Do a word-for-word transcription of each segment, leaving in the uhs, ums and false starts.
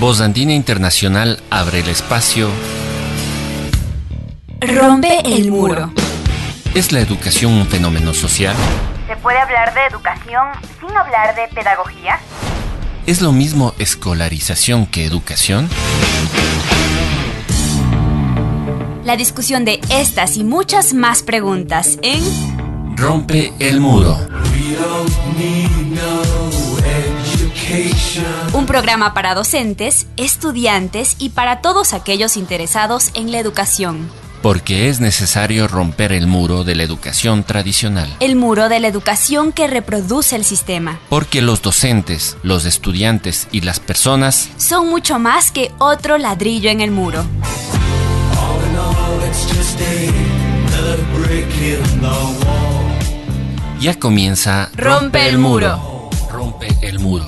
Voz Andina Internacional abre el espacio. Rompe el muro. ¿Es la educación un fenómeno social? ¿Se puede hablar de educación sin hablar de pedagogía? ¿Es lo mismo escolarización que educación? La discusión de estas y muchas más preguntas en Rompe el muro. Un programa para docentes, estudiantes y para todos aquellos interesados en la educación. Porque es necesario romper el muro de la educación tradicional. El muro de la educación que reproduce el sistema. Porque los docentes, los estudiantes y las personas son mucho más que otro ladrillo en el muro. Ya comienza Rompe el muro. Rompe el muro.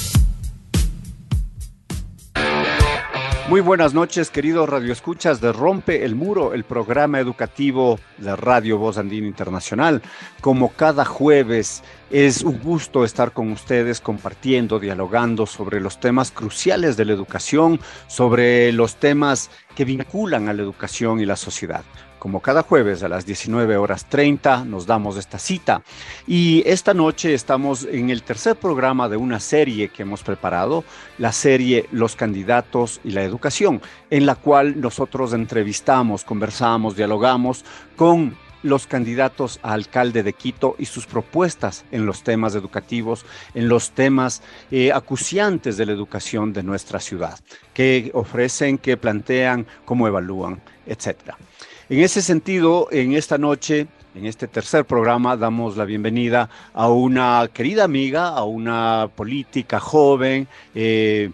Muy buenas noches, queridos radioescuchas de Rompe el Muro, el programa educativo de Radio Voz Andina Internacional. Como cada jueves, es un gusto estar con ustedes compartiendo, dialogando sobre los temas cruciales de la educación, sobre los temas que vinculan a la educación y la sociedad. Como cada jueves a las diecinueve horas treinta nos damos esta cita y esta noche estamos en el tercer programa de una serie que hemos preparado, la serie Los Candidatos y la Educación, en la cual nosotros entrevistamos, conversamos, dialogamos con los candidatos a alcalde de Quito y sus propuestas en los temas educativos, en los temas eh, acuciantes de la educación de nuestra ciudad, que ofrecen, que plantean, cómo evalúan, etcétera. En ese sentido, en esta noche, en este tercer programa, damos la bienvenida a una querida amiga, a una política joven, eh,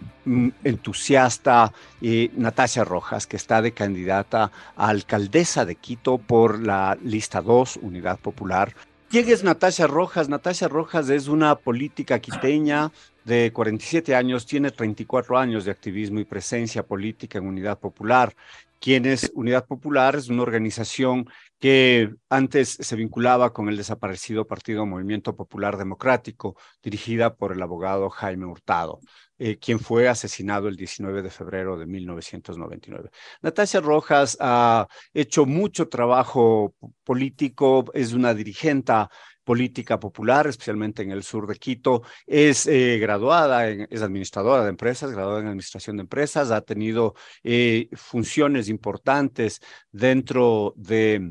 entusiasta, eh, Natasha Rojas, que está de candidata a alcaldesa de Quito por la lista dos, Unidad Popular. ¿Quién es Natasha Rojas? Natasha Rojas es una política quiteña de cuarenta y siete años, tiene treinta y cuatro años de activismo y presencia política en Unidad Popular. ¿Quién es Unidad Popular? Es una organización que antes se vinculaba con el desaparecido Partido Movimiento Popular Democrático, dirigida por el abogado Jaime Hurtado, eh, quien fue asesinado el diecinueve de febrero de mil novecientos noventa y nueve. Natasha Rojas ha hecho mucho trabajo político, es una dirigente política popular, especialmente en el sur de Quito, es eh, graduada, en, es administradora de empresas, graduada en administración de empresas, ha tenido eh, funciones importantes dentro de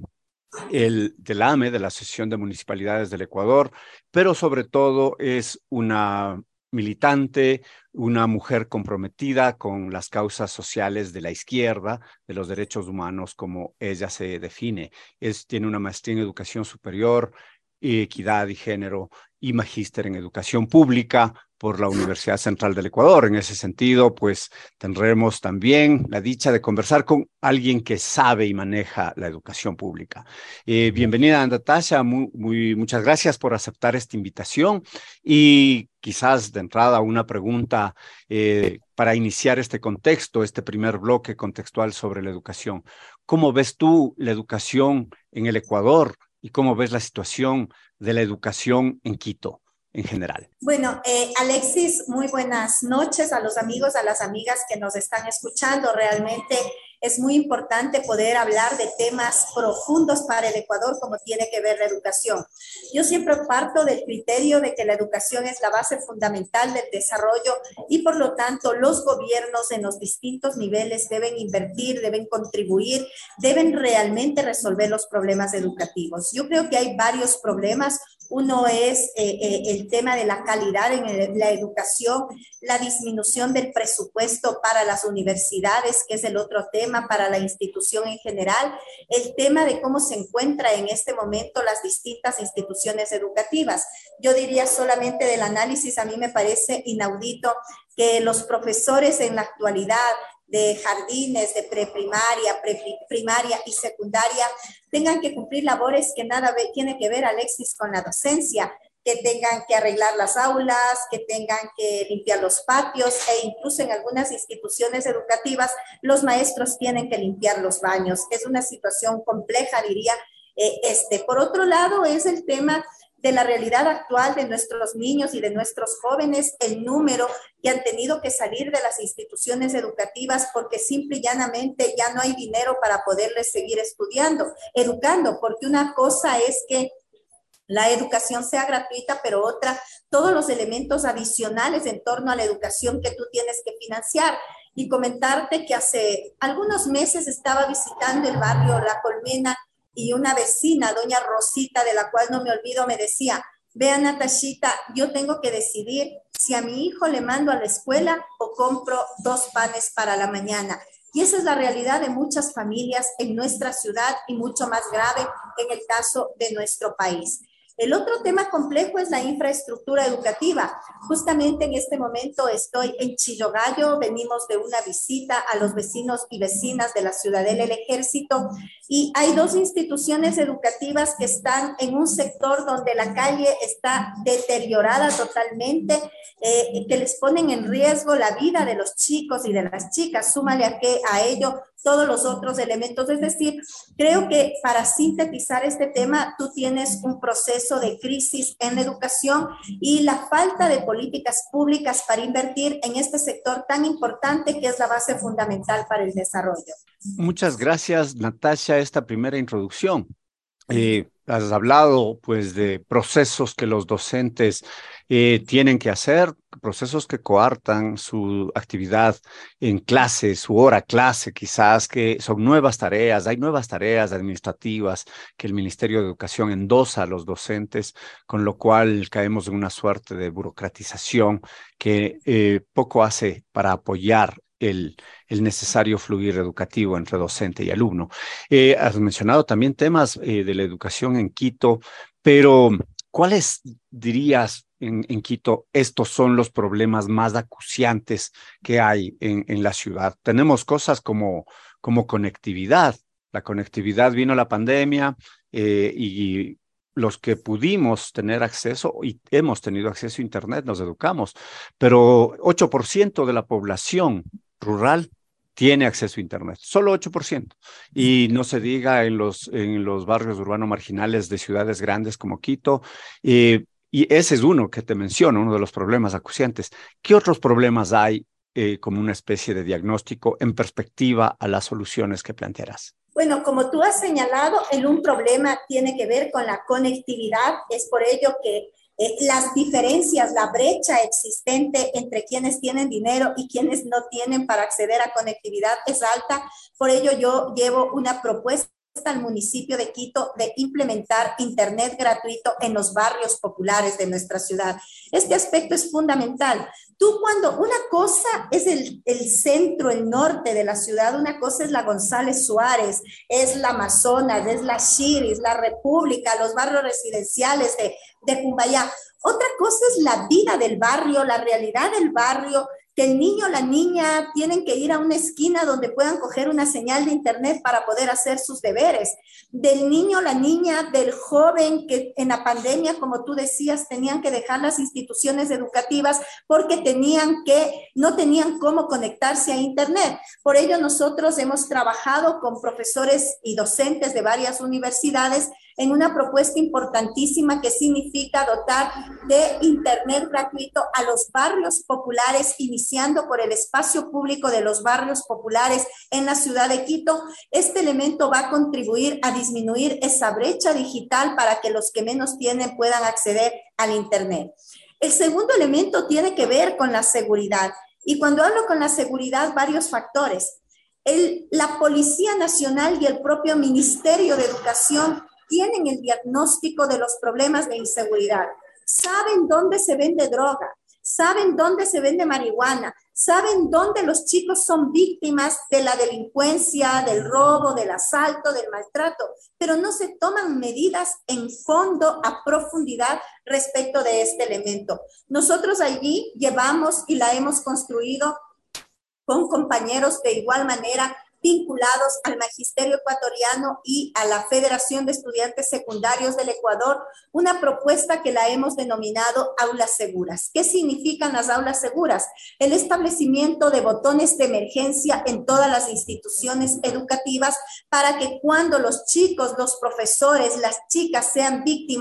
el, del A M E, de la Asociación de Municipalidades del Ecuador, pero sobre todo es una militante, una mujer comprometida con las causas sociales de la izquierda, de los derechos humanos, como ella se define. Es, tiene una maestría en educación superior, equidad y género y magíster en educación pública por la Universidad Central del Ecuador. En ese sentido, pues tendremos también la dicha de conversar con alguien que sabe y maneja la educación pública. Eh, bienvenida, Natasha, muy, muy, muchas gracias por aceptar esta invitación y quizás de entrada una pregunta eh, para iniciar este contexto, este primer bloque contextual sobre la educación. ¿Cómo ves tú la educación en el Ecuador? ¿Y cómo ves la situación de la educación en Quito en general? Bueno, eh, Alexis, muy buenas noches a los amigos, a las amigas que nos están escuchando. Realmente es muy importante poder hablar de temas profundos para el Ecuador, como tiene que ver la educación. Yo siempre parto del criterio de que la educación es la base fundamental del desarrollo y, por lo tanto, los gobiernos en los distintos niveles deben invertir, deben contribuir, deben realmente resolver los problemas educativos. Yo creo que hay varios problemas. Uno es eh, eh, el tema de la calidad en el, la educación, la disminución del presupuesto para las universidades, que es el otro tema, para la institución en general, el tema de cómo se encuentra en este momento las distintas instituciones educativas. Yo diría solamente del análisis, a mí me parece inaudito que los profesores en la actualidad de jardines, de preprimaria, preprimaria y secundaria tengan que cumplir labores que nada tiene que ver, Alexis, con la docencia, que tengan que arreglar las aulas, que tengan que limpiar los patios e incluso en algunas instituciones educativas los maestros tienen que limpiar los baños. Es una situación compleja, diría. Eh, este. Por otro lado, es el tema de la realidad actual de nuestros niños y de nuestros jóvenes, el número que han tenido que salir de las instituciones educativas porque simple y llanamente ya no hay dinero para poderles seguir estudiando, educando, porque una cosa es que la educación sea gratuita, pero otra, todos los elementos adicionales en torno a la educación que tú tienes que financiar. Y comentarte que hace algunos meses estaba visitando el barrio La Colmena y una vecina, doña Rosita, de la cual no me olvido, me decía, vea Natashita, yo tengo que decidir si a mi hijo le mando a la escuela o compro dos panes para la mañana. Y esa es la realidad de muchas familias en nuestra ciudad y mucho más grave en el caso de nuestro país. El otro tema complejo es la infraestructura educativa. Justamente en este momento estoy en Chillogallo, venimos de una visita a los vecinos y vecinas de la Ciudadela El Ejército y hay dos instituciones educativas que están en un sector donde la calle está deteriorada totalmente, eh, que les ponen en riesgo la vida de los chicos y de las chicas. Súmale a, que, a ello todos los otros elementos. Es decir, creo que para sintetizar este tema, tú tienes un proceso de crisis en la educación y la falta de políticas públicas para invertir en este sector tan importante que es la base fundamental para el desarrollo. Muchas gracias, Natasha, esta primera introducción. Eh, has hablado pues de procesos que los docentes eh, tienen que hacer, procesos que coartan su actividad en clase, su hora clase, quizás que son nuevas tareas, hay nuevas tareas administrativas que el Ministerio de Educación endosa a los docentes, con lo cual caemos en una suerte de burocratización que eh, poco hace para apoyar El, el necesario fluir educativo entre docente y alumno. Eh, has mencionado también temas eh, de la educación en Quito, pero ¿cuáles dirías en, en Quito estos son los problemas más acuciantes que hay en, en la ciudad? Tenemos cosas como, como conectividad. La conectividad vino la pandemia eh, y los que pudimos tener acceso y hemos tenido acceso a Internet, nos educamos, pero ocho por ciento de la población rural tiene acceso a Internet, solo ocho por ciento. Y no se diga en los, en los barrios urbanos marginales de ciudades grandes como Quito. Eh, y ese es uno que te menciono, uno de los problemas acuciantes. ¿Qué otros problemas hay eh, como una especie de diagnóstico en perspectiva a las soluciones que plantearás? Bueno, como tú has señalado, el un problema tiene que ver con la conectividad. Es por ello que Eh, las diferencias, la brecha existente entre quienes tienen dinero y quienes no tienen para acceder a conectividad es alta. Por ello yo llevo una propuesta al municipio de Quito de implementar internet gratuito en los barrios populares de nuestra ciudad. Este aspecto es fundamental. Tú cuando una cosa es el, el centro, el norte de la ciudad, una cosa es la González Suárez, es la Amazonas, es la Chiris, la República, los barrios residenciales de, de Cumbayá. Otra cosa es la vida del barrio, la realidad del barrio, que el niño o la niña tienen que ir a una esquina donde puedan coger una señal de internet para poder hacer sus deberes. Del niño o la niña, del joven que en la pandemia, como tú decías, tenían que dejar las instituciones educativas porque tenían que, no tenían cómo conectarse a internet. Por ello nosotros hemos trabajado con profesores y docentes de varias universidades en una propuesta importantísima que significa dotar de internet gratuito a los barrios populares, iniciando por el espacio público de los barrios populares en la ciudad de Quito. Este elemento va a contribuir a disminuir esa brecha digital para que los que menos tienen puedan acceder al internet. El segundo elemento tiene que ver con la seguridad. Y cuando hablo con la seguridad, varios factores. El, la Policía Nacional y el propio Ministerio de Educación tienen el diagnóstico de los problemas de inseguridad, saben dónde se vende droga, saben dónde se vende marihuana, saben dónde los chicos son víctimas de la delincuencia, del robo, del asalto, del maltrato, pero no se toman medidas en fondo, a profundidad respecto de este elemento. Nosotros allí llevamos y la hemos construido con compañeros de igual manera vinculados al Magisterio Ecuatoriano y a la Federación de Estudiantes Secundarios del Ecuador, una propuesta que la hemos denominado aulas seguras. ¿Qué significan las aulas seguras? El establecimiento de botones de emergencia en todas las instituciones educativas para que cuando los chicos, los profesores, las chicas sean víctimas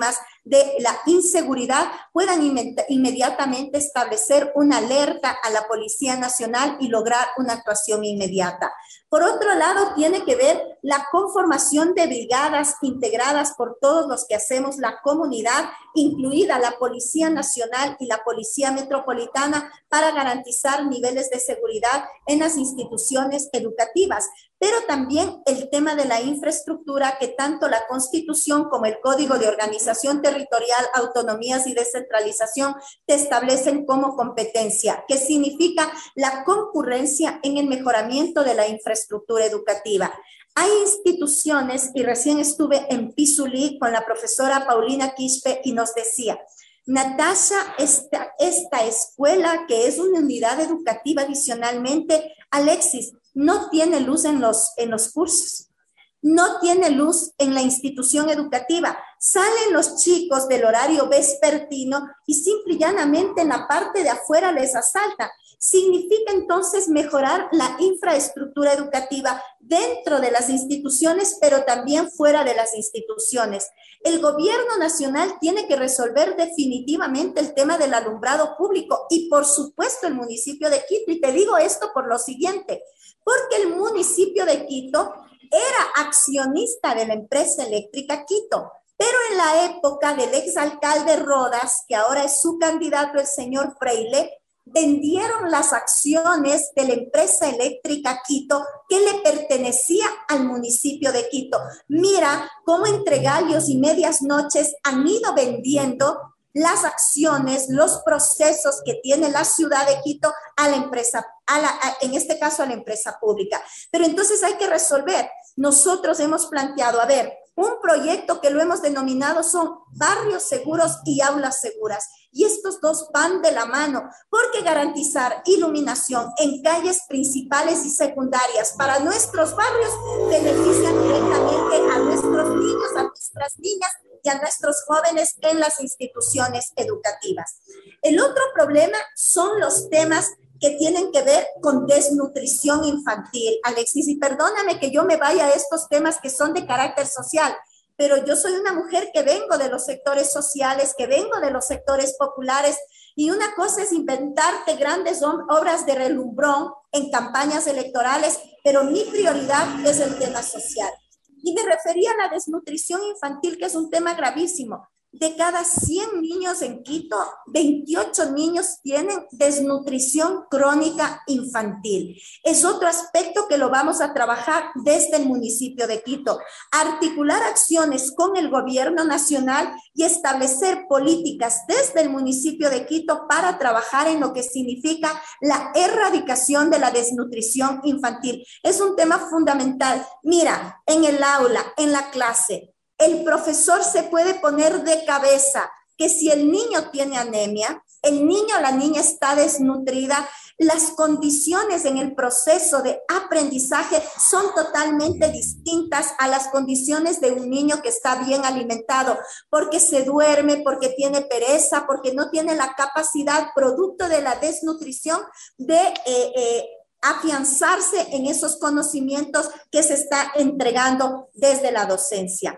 de la inseguridad puedan inmediatamente establecer una alerta a la Policía Nacional y lograr una actuación inmediata. Por otro lado, tiene que ver la conformación de brigadas integradas por todos los que hacemos la comunidad, incluida la Policía Nacional y la Policía Metropolitana, para garantizar niveles de seguridad en las instituciones educativas. Pero también el tema de la infraestructura, que tanto la Constitución como el Código de Organización Territorial, Autonomías y Descentralización te establecen como competencia, que significa la concurrencia en el mejoramiento de la infraestructura educativa. Hay instituciones, y recién estuve en Pizulí con la profesora Paulina Quispe y nos decía: Natasha, esta, esta escuela que es una unidad educativa adicionalmente, Alexis, no tiene luz en los, en los cursos, no tiene luz en la institución educativa. Salen los chicos del horario vespertino y simple y llanamente en la parte de afuera les asaltan. Significa entonces mejorar la infraestructura educativa dentro de las instituciones, pero también fuera de las instituciones. El gobierno nacional tiene que resolver definitivamente el tema del alumbrado público y por supuesto el municipio de Quito. Y te digo esto por lo siguiente, porque el municipio de Quito era accionista de la empresa eléctrica Quito, pero en la época del exalcalde Rodas, que ahora es su candidato, el señor Freile, vendieron las acciones de la empresa eléctrica Quito que le pertenecía al municipio de Quito. Mira cómo entre gallos y medias noches han ido vendiendo las acciones, los procesos que tiene la ciudad de Quito a la empresa, a la, a, en este caso a la empresa pública. Pero entonces hay que resolver. Nosotros hemos planteado, a ver, un proyecto que lo hemos denominado son barrios seguros y aulas seguras. Y estos dos van de la mano, porque garantizar iluminación en calles principales y secundarias para nuestros barrios benefician directamente a nuestros niños, a nuestras niñas y a nuestros jóvenes en las instituciones educativas. El otro problema son los temas que tienen que ver con desnutrición infantil. Alexis, y perdóname que yo me vaya a estos temas que son de carácter social, pero yo soy una mujer que vengo de los sectores sociales, que vengo de los sectores populares, y una cosa es inventarte grandes obras de relumbrón en campañas electorales, pero mi prioridad es el tema social. Y me refería a la desnutrición infantil, que es un tema gravísimo. De cada cien niños en Quito, veintiocho niños tienen desnutrición crónica infantil. Es otro aspecto que lo vamos a trabajar desde el municipio de Quito. Articular acciones con el gobierno nacional y establecer políticas desde el municipio de Quito para trabajar en lo que significa la erradicación de la desnutrición infantil. Es un tema fundamental. Mira, en el aula, en la clase, el profesor se puede poner de cabeza que si el niño tiene anemia, el niño o la niña está desnutrida, las condiciones en el proceso de aprendizaje son totalmente distintas a las condiciones de un niño que está bien alimentado, porque se duerme, porque tiene pereza, porque no tiene la capacidad, producto de la desnutrición, de eh, eh, afianzarse en esos conocimientos que se está entregando desde la docencia.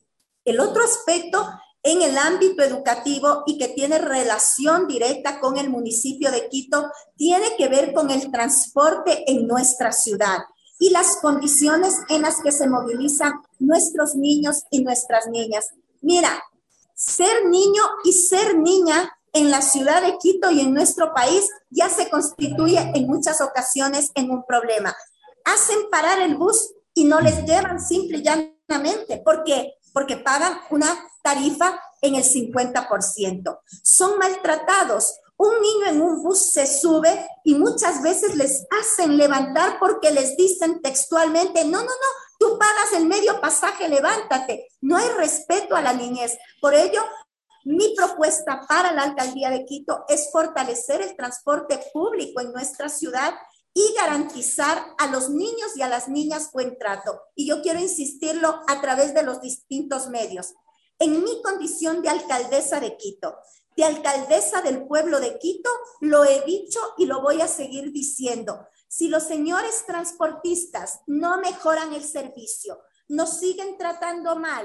El otro aspecto en el ámbito educativo y que tiene relación directa con el municipio de Quito tiene que ver con el transporte en nuestra ciudad y las condiciones en las que se movilizan nuestros niños y nuestras niñas. Mira, ser niño y ser niña en la ciudad de Quito y en nuestro país ya se constituye en muchas ocasiones en un problema. Hacen parar el bus y no les llevan simple y llanamente. ¿Por qué? Porque pagan una tarifa en el cincuenta por ciento. Son maltratados. Un niño en un bus se sube y muchas veces les hacen levantar porque les dicen textualmente, no, no, no, tú pagas el medio pasaje, levántate. No hay respeto a la niñez. Por ello, mi propuesta para la alcaldía de Quito es fortalecer el transporte público en nuestra ciudad y garantizar a los niños y a las niñas buen trato. Y yo quiero insistirlo a través de los distintos medios. En mi condición de alcaldesa de Quito, de alcaldesa del pueblo de Quito, lo he dicho y lo voy a seguir diciendo. Si los señores transportistas no mejoran el servicio, nos siguen tratando mal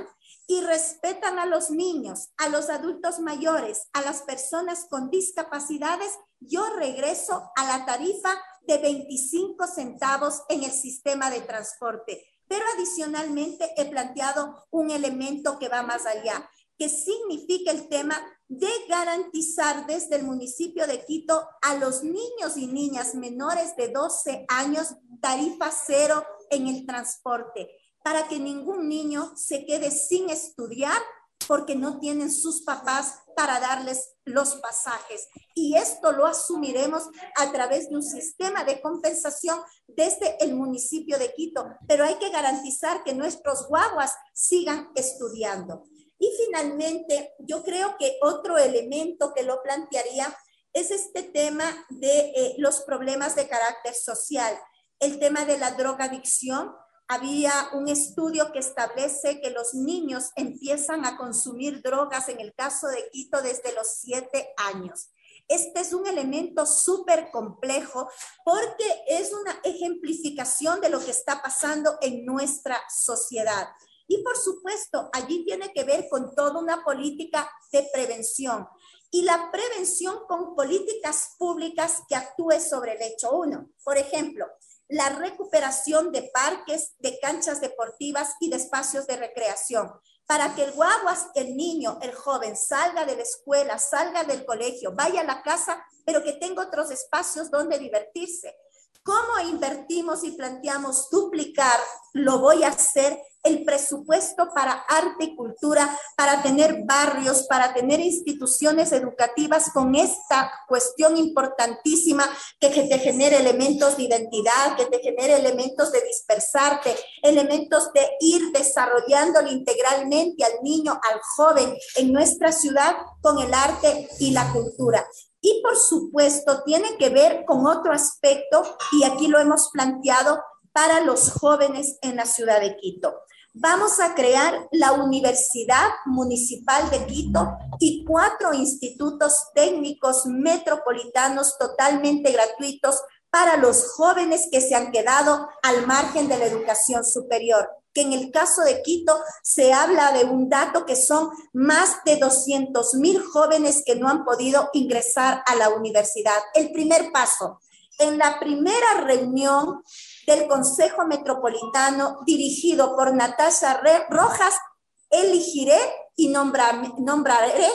y respetan a los niños, a los adultos mayores, a las personas con discapacidades, yo regreso a la tarifa de veinticinco centavos en el sistema de transporte. Pero adicionalmente he planteado un elemento que va más allá, que significa el tema de garantizar desde el municipio de Quito a los niños y niñas menores de doce años tarifa cero en el transporte, para que ningún niño se quede sin estudiar porque no tienen sus papás para darles los pasajes. Y esto lo asumiremos a través de un sistema de compensación desde el municipio de Quito, pero hay que garantizar que nuestros guaguas sigan estudiando. Y finalmente, yo creo que otro elemento que lo plantearía es este tema de eh, los problemas de carácter social, el tema de la drogadicción. Había un estudio que establece que los niños empiezan a consumir drogas, en el caso de Quito, desde los siete años. Este es un elemento súper complejo porque es una ejemplificación de lo que está pasando en nuestra sociedad. Y por supuesto, allí tiene que ver con toda una política de prevención. Y la prevención con políticas públicas que actúe sobre el hecho. Uno, por ejemplo, la recuperación de parques, de canchas deportivas y de espacios de recreación, para que el guaguas, el niño, el joven salga de la escuela, salga del colegio, vaya a la casa, pero que tenga otros espacios donde divertirse. ¿Cómo invertimos y planteamos duplicar, lo voy a hacer, el presupuesto para arte y cultura, para tener barrios, para tener instituciones educativas con esta cuestión importantísima que, que te genere elementos de identidad, que te genere elementos de dispersarte, elementos de ir desarrollándolo integralmente al niño, al joven en nuestra ciudad con el arte y la cultura? Y por supuesto tiene que ver con otro aspecto, y aquí lo hemos planteado para los jóvenes en la ciudad de Quito. Vamos a crear la Universidad Municipal de Quito y cuatro institutos técnicos metropolitanos totalmente gratuitos para los jóvenes que se han quedado al margen de la educación superior, que en el caso de Quito se habla de un dato que son más de doscientos mil jóvenes que no han podido ingresar a la universidad. El primer paso, en la primera reunión del Consejo Metropolitano dirigido por Natasha Rojas, elegiré y nombrar, nombraré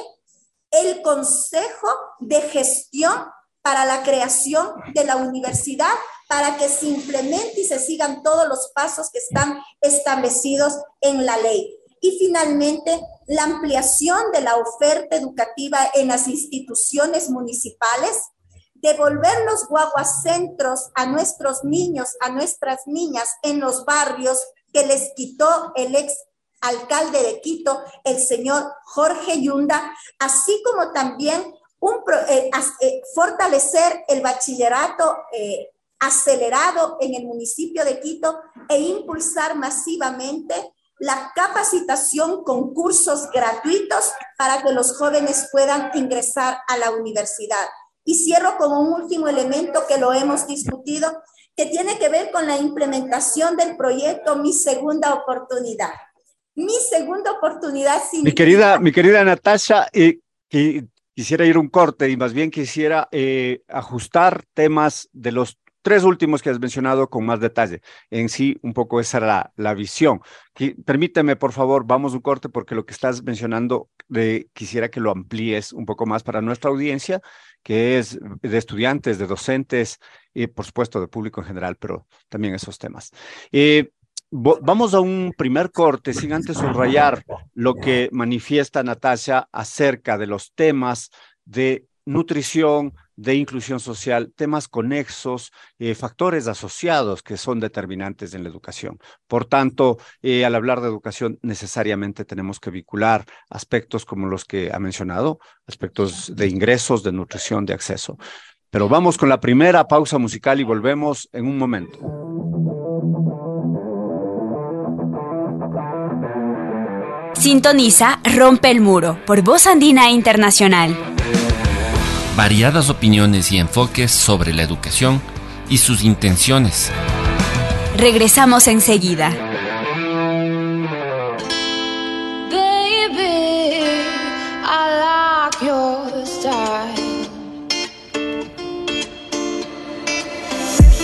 el Consejo de Gestión para la creación de la universidad, para que se implemente y se sigan todos los pasos que están establecidos en la ley. Y finalmente, la ampliación de la oferta educativa en las instituciones municipales, devolver los guaguacentros a nuestros niños, a nuestras niñas en los barrios que les quitó el ex alcalde de Quito, el señor Jorge Yunda, así como también un, eh, eh, fortalecer el bachillerato eh, acelerado en el municipio de Quito e impulsar masivamente la capacitación con cursos gratuitos para que los jóvenes puedan ingresar a la universidad. Y cierro con un último elemento que lo hemos discutido, que tiene que ver con la implementación del proyecto Mi Segunda Oportunidad. Mi segunda oportunidad significa... Mi querida, mi querida Natasha, eh, que quisiera ir un corte y más bien quisiera eh, ajustar temas de los tres últimos que has mencionado con más detalle. En sí, un poco esa era la, la visión. Que, permíteme, por favor, vamos un corte porque lo que estás mencionando de, quisiera que lo amplíes un poco más para nuestra audiencia, que es de estudiantes, de docentes y, por supuesto, de público en general, pero también esos temas. Eh, Vamos a un primer corte, sin antes subrayar lo que manifiesta Natasha acerca de los temas de nutrición, de inclusión social, temas conexos, eh, factores asociados que son determinantes en la educación. Por tanto, eh, al hablar de educación, necesariamente tenemos que vincular aspectos como los que ha mencionado, aspectos de ingresos, de nutrición, de acceso. Pero vamos con la primera pausa musical y volvemos en un momento. Sintoniza Rompe el Muro por Voz Andina Internacional. Variadas opiniones y enfoques sobre la educación y sus intenciones. Regresamos enseguida. De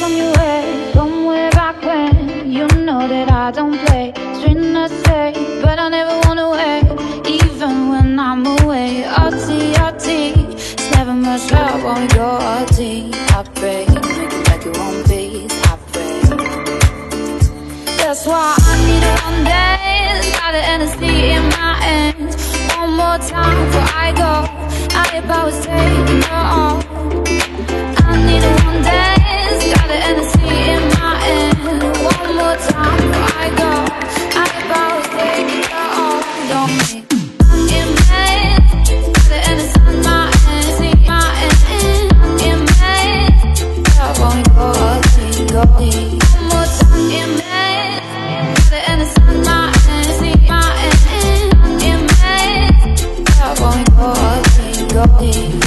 tell me where, from way back when. You know that I don't play, straight I say, but I never wanna wait, even when I'm away. R T, R T, it's never much love when we go R T. I pray, make it like it won't be, I pray. That's why I need a one day, got an N S D in my hands. One more time before I go, I if I was taking her all. I need a one day, got an N S D in my hand. One more time before I go, I if I was taking her all. Don't make in bed, got an N S D in my hand, in my hand. In bed, love when we go up, go deep. One more time in bed, got an N S D in my hand, in my hand. In bed, love when we go up, go deep.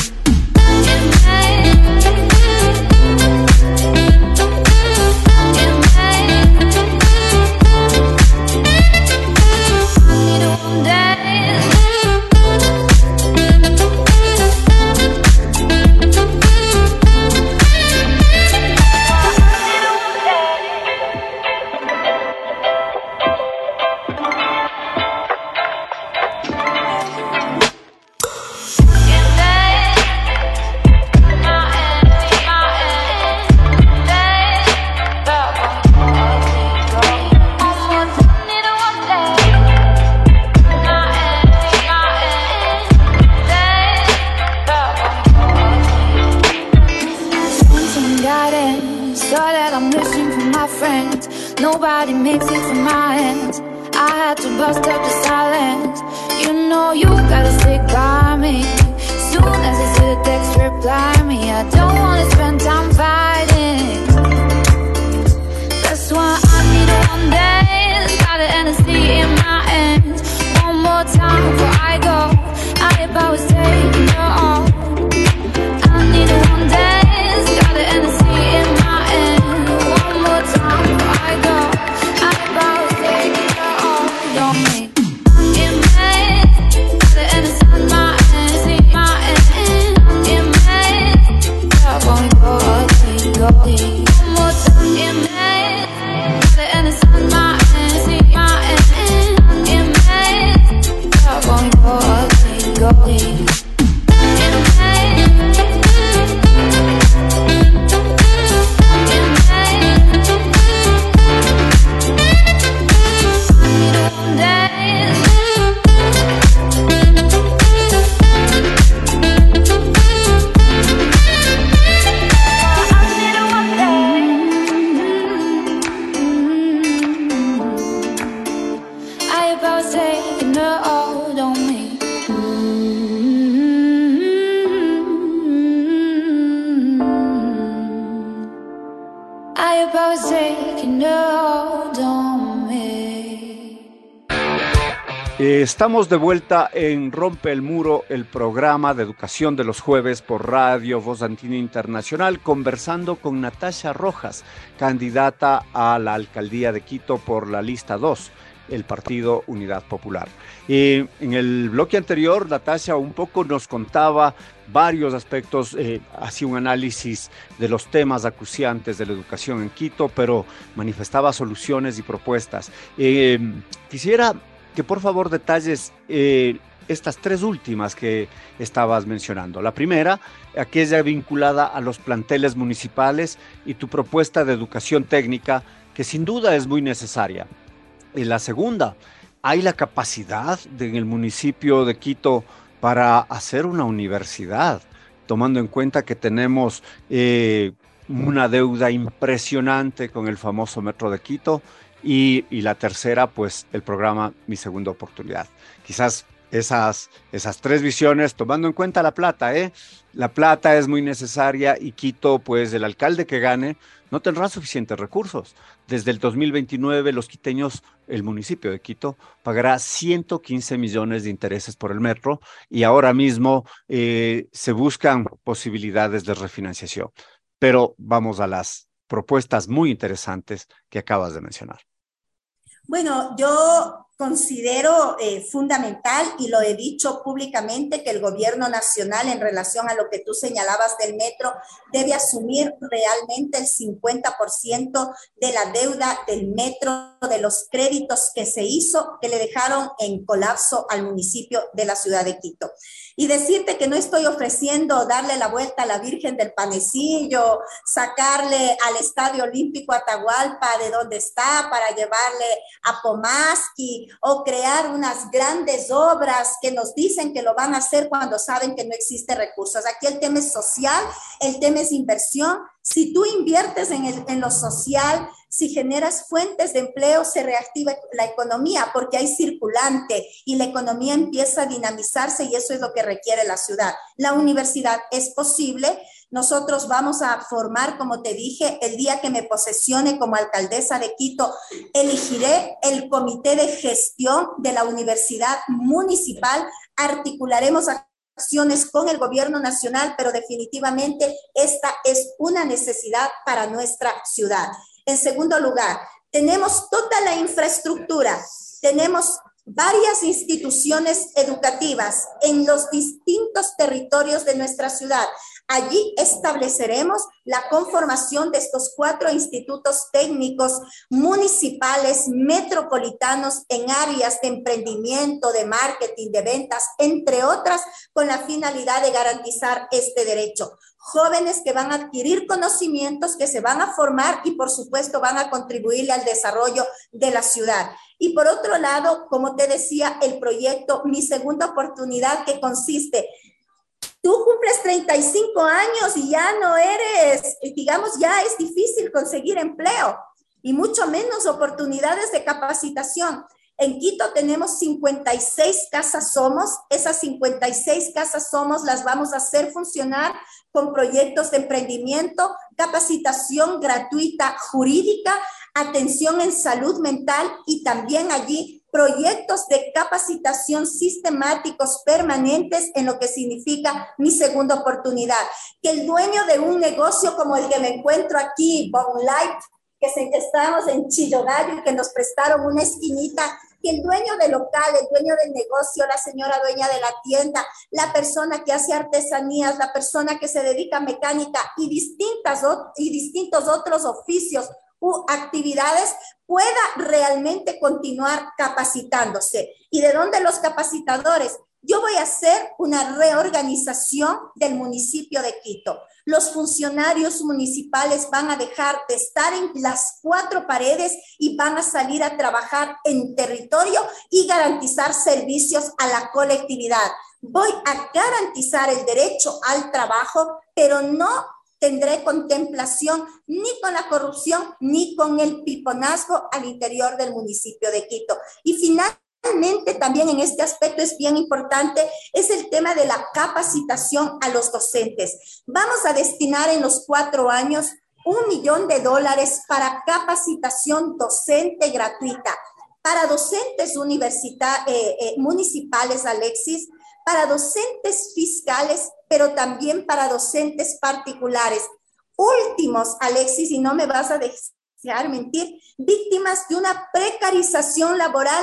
Nobody makes it from my hands. I had to bust up the silence. You know you gotta stick by me. Soon as I see the text, reply me. I don't wanna spend time fighting. That's why I need a one day. Got an N S D in my hands. One more time before I go, I if I was taking her all. I need a one day. Got an N S D in my hand. One more time before I go, I if I was taking her all. Don't make in bed, got an N S D in my hand, in my hand. In bed, love when we go up, go deep. One more time in bed, got an N S D in my hand, in my hand. In bed, love when we go up, go deep. Estamos de vuelta en Rompe el Muro, el programa de educación de los jueves por Radio Voz Andina Internacional, conversando con Natasha Rojas, candidata a la alcaldía de Quito por la lista dos, el Partido Unidad Popular. Eh, en el bloque anterior, Natasha un poco nos contaba varios aspectos, eh, hacía un análisis de los temas acuciantes de la educación en Quito, pero manifestaba soluciones y propuestas. Eh, quisiera que por favor detalles eh, estas tres últimas que estabas mencionando. La primera, aquella vinculada a los planteles municipales y tu propuesta de educación técnica, que sin duda es muy necesaria. Y la segunda, ¿hay la capacidad de, en el municipio de Quito para hacer una universidad, tomando en cuenta que tenemos eh, una deuda impresionante con el famoso Metro de Quito? Y, y la tercera, pues el programa Mi Segunda Oportunidad. Quizás esas, esas tres visiones, tomando en cuenta la plata, ¿eh? La plata es muy necesaria y Quito, pues el alcalde que gane, no tendrá suficientes recursos. Desde el dos mil veintinueve, los quiteños, el municipio de Quito, pagará ciento quince millones de intereses por el metro y ahora mismo eh, se buscan posibilidades de refinanciación. Pero vamos a las propuestas muy interesantes que acabas de mencionar. Bueno, yo considero eh, fundamental y lo he dicho públicamente que el gobierno nacional en relación a lo que tú señalabas del metro debe asumir realmente el cincuenta por ciento de la deuda del metro, de los créditos que se hizo, que le dejaron en colapso al municipio de la ciudad de Quito. Y decirte que no estoy ofreciendo darle la vuelta a la Virgen del Panecillo, sacarle al Estadio Olímpico Atahualpa de donde está para llevarle a Pomaski, o crear unas grandes obras que nos dicen que lo van a hacer cuando saben que no existen recursos. Aquí el tema es social, el tema es inversión. Si tú inviertes en, el, en lo social, si generas fuentes de empleo, se reactiva la economía porque hay circulante y la economía empieza a dinamizarse y eso es lo que requiere la ciudad. La universidad es posible. Nosotros vamos a formar, como te dije, el día que me posesione como alcaldesa de Quito, elegiré el comité de gestión de la universidad municipal, articularemos acciones con el gobierno nacional, pero definitivamente esta es una necesidad para nuestra ciudad. En segundo lugar, tenemos toda la infraestructura, tenemos varias instituciones educativas en los distintos territorios de nuestra ciudad. Allí estableceremos la conformación de estos cuatro institutos técnicos municipales metropolitanos en áreas de emprendimiento, de marketing, de ventas, entre otras, con la finalidad de garantizar este derecho. Jóvenes que van a adquirir conocimientos, que se van a formar y por supuesto van a contribuirle al desarrollo de la ciudad. Y por otro lado, como te decía, el proyecto Mi Segunda Oportunidad, que consiste, tú cumples treinta y cinco años y ya no eres, digamos, ya es difícil conseguir empleo y mucho menos oportunidades de capacitación. En Quito tenemos cincuenta y seis casas Somos. Esas cincuenta y seis casas Somos las vamos a hacer funcionar con proyectos de emprendimiento, capacitación gratuita jurídica, atención en salud mental y también allí proyectos de capacitación sistemáticos permanentes en lo que significa Mi Segunda Oportunidad. Que el dueño de un negocio como el que me encuentro aquí, Bon Light, que se, estamos en Chillogallo y que nos prestaron una esquinita, que el dueño del local, el dueño del negocio, la señora dueña de la tienda, la persona que hace artesanías, la persona que se dedica a mecánica y, distintas, y distintos otros oficios u actividades pueda realmente continuar capacitándose. ¿Y de dónde los capacitadores? Yo voy a hacer una reorganización del municipio de Quito. Los funcionarios municipales van a dejar de estar en las cuatro paredes y van a salir a trabajar en territorio y garantizar servicios a la colectividad. Voy a garantizar el derecho al trabajo, pero no tendré contemplación ni con la corrupción ni con el piponazgo al interior del municipio de Quito. Y finalmente, Realmente también en este aspecto es bien importante, es el tema de la capacitación a los docentes. Vamos a destinar en los cuatro años un millón de dólares para capacitación docente gratuita, para docentes universita- eh, eh, municipales, Alexis, para docentes fiscales, pero también para docentes particulares. Últimos, Alexis, y no me vas a decir mentir, víctimas de una precarización laboral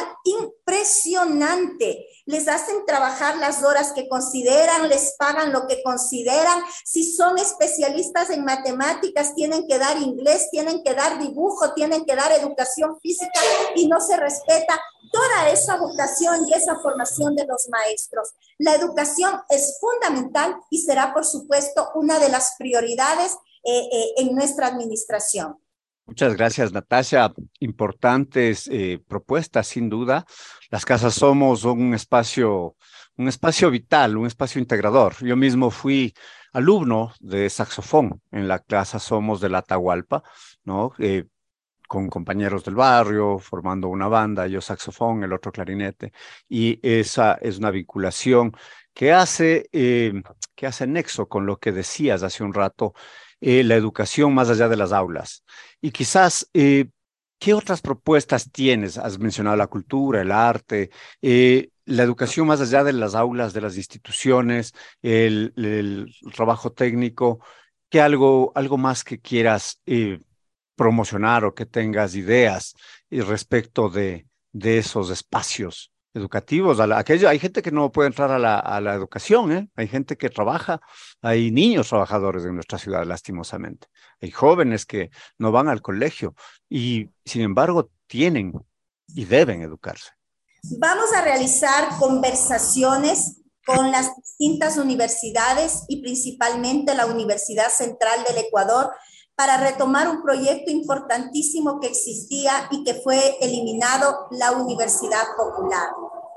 impresionante. Les hacen trabajar las horas que consideran, les pagan lo que consideran. Si son especialistas en matemáticas, tienen que dar inglés, tienen que dar dibujo, tienen que dar educación física y no se respeta toda esa vocación y esa formación de los maestros. La educación es fundamental y será, por supuesto, una de las prioridades eh, eh, en nuestra administración. Muchas gracias, Natasha. Importantes eh, propuestas, sin duda. Las Casas Somos son un espacio, un espacio vital, un espacio integrador. Yo mismo fui alumno de saxofón en la Casa Somos de la Atahualpa, ¿no? Eh, con compañeros del barrio, formando una banda, yo saxofón, el otro clarinete, y esa es una vinculación que hace, eh, que hace nexo con lo que decías hace un rato, eh, la educación más allá de las aulas. Y quizás, eh, ¿qué otras propuestas tienes? Has mencionado la cultura, el arte, eh, la educación más allá de las aulas, de las instituciones, el, el trabajo técnico. ¿Qué algo, algo más que quieras eh, promocionar o que tengas ideas eh, respecto de, de esos espacios educativos. A la, aquello, hay gente que no puede entrar a la, a la educación, ¿eh? Hay gente que trabaja, hay niños trabajadores en nuestra ciudad, lastimosamente. Hay jóvenes que no van al colegio y, sin embargo, tienen y deben educarse. Vamos a realizar conversaciones con las distintas universidades y principalmente la Universidad Central del Ecuador para retomar un proyecto importantísimo que existía y que fue eliminado, la Universidad Popular.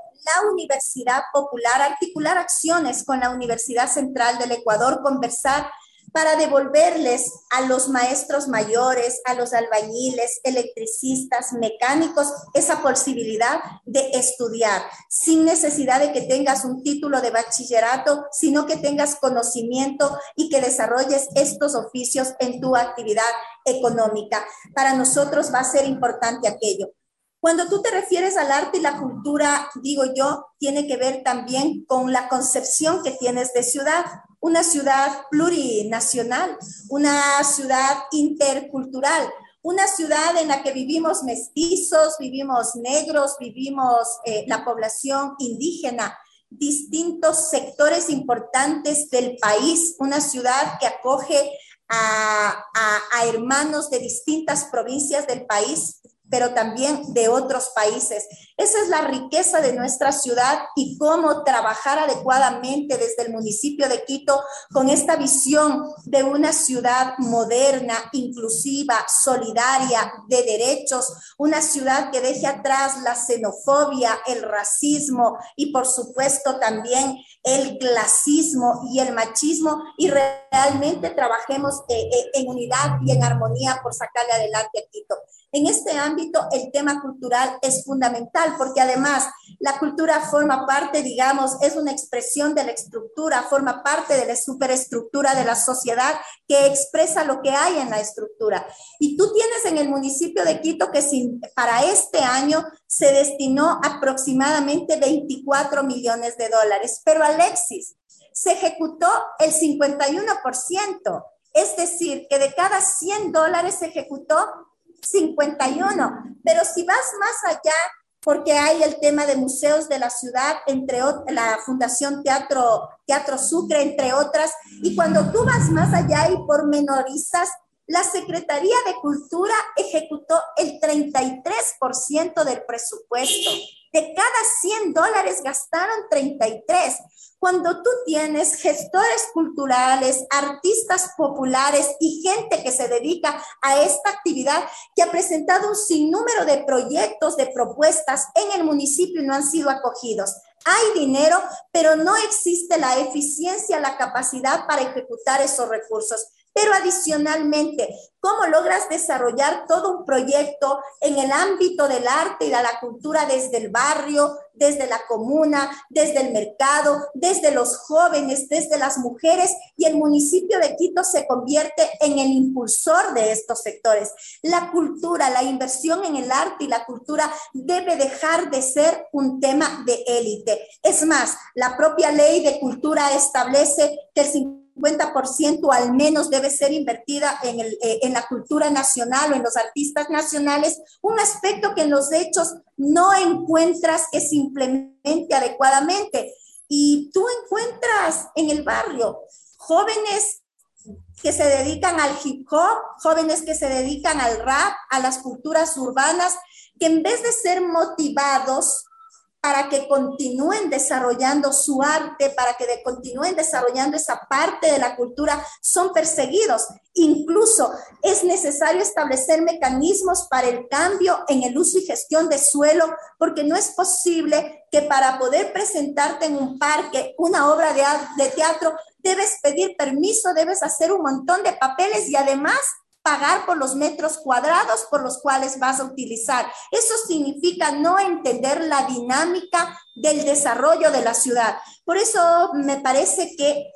La Universidad Popular, articular acciones con la Universidad Central del Ecuador, conversar para devolverles a los maestros mayores, a los albañiles, electricistas, mecánicos, esa posibilidad de estudiar, sin necesidad de que tengas un título de bachillerato, sino que tengas conocimiento y que desarrolles estos oficios en tu actividad económica. Para nosotros va a ser importante aquello. Cuando tú te refieres al arte y la cultura, digo yo, tiene que ver también con la concepción que tienes de ciudad. Una ciudad plurinacional, una ciudad intercultural, una ciudad en la que vivimos mestizos, vivimos negros, vivimos eh, la población indígena, distintos sectores importantes del país, una ciudad que acoge a, a, a hermanos de distintas provincias del país, pero también de otros países. Esa es la riqueza de nuestra ciudad y cómo trabajar adecuadamente desde el municipio de Quito con esta visión de una ciudad moderna, inclusiva, solidaria, de derechos, una ciudad que deje atrás la xenofobia, el racismo y por supuesto también el clasismo y el machismo y realmente trabajemos eh, eh, en unidad y en armonía por sacarle adelante a Quito. En este ámbito, el tema cultural es fundamental porque además la cultura forma parte, digamos, es una expresión de la estructura, forma parte de la superestructura de la sociedad que expresa lo que hay en la estructura. Y tú tienes en el municipio de Quito que sin, para este año se destinó aproximadamente veinticuatro millones de dólares, pero Alexis, se ejecutó el cincuenta y uno por ciento, es decir, que de cada cien dólares se ejecutó cincuenta y uno, pero si vas más allá, porque hay el tema de museos de la ciudad, entre otras, la Fundación Teatro, Teatro Sucre, entre otras, y cuando tú vas más allá y pormenorizas, la Secretaría de Cultura ejecutó el treinta y tres por ciento del presupuesto. De cada cien dólares gastaron treinta y tres. Cuando tú tienes gestores culturales, artistas populares y gente que se dedica a esta actividad, que ha presentado un sinnúmero de proyectos, de propuestas en el municipio y no han sido acogidos. Hay dinero, pero no existe la eficiencia, la capacidad para ejecutar esos recursos. Pero adicionalmente, ¿cómo logras desarrollar todo un proyecto en el ámbito del arte y de la cultura desde el barrio, desde la comuna, desde el mercado, desde los jóvenes, desde las mujeres? Y el municipio de Quito se convierte en el impulsor de estos sectores. La cultura, la inversión en el arte y la cultura debe dejar de ser un tema de élite. Es más, la propia ley de cultura establece que el cincuenta por ciento al menos debe ser invertida en, el, eh, en la cultura nacional o en los artistas nacionales, un aspecto que en los hechos no encuentras que se implemente adecuadamente. Y tú encuentras en el barrio jóvenes que se dedican al hip hop, jóvenes que se dedican al rap, a las culturas urbanas, que en vez de ser motivados para que continúen desarrollando su arte, para que de, continúen desarrollando esa parte de la cultura, son perseguidos. Incluso es necesario establecer mecanismos para el cambio en el uso y gestión de suelo, porque no es posible que para poder presentarte en un parque una obra de, de teatro, debes pedir permiso, debes hacer un montón de papeles y además pagar por los metros cuadrados por los cuales vas a utilizar. Eso significa no entender la dinámica del desarrollo de la ciudad. Por eso me parece que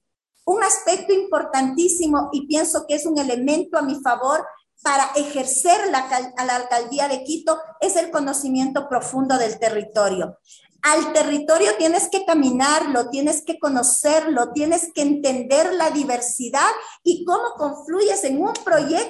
un aspecto importantísimo, y pienso que es un elemento a mi favor para ejercer la, a la alcaldía de Quito, es el conocimiento profundo del territorio. Al territorio tienes que caminarlo, tienes que conocerlo, tienes que entender la diversidad y cómo confluyes en un proyecto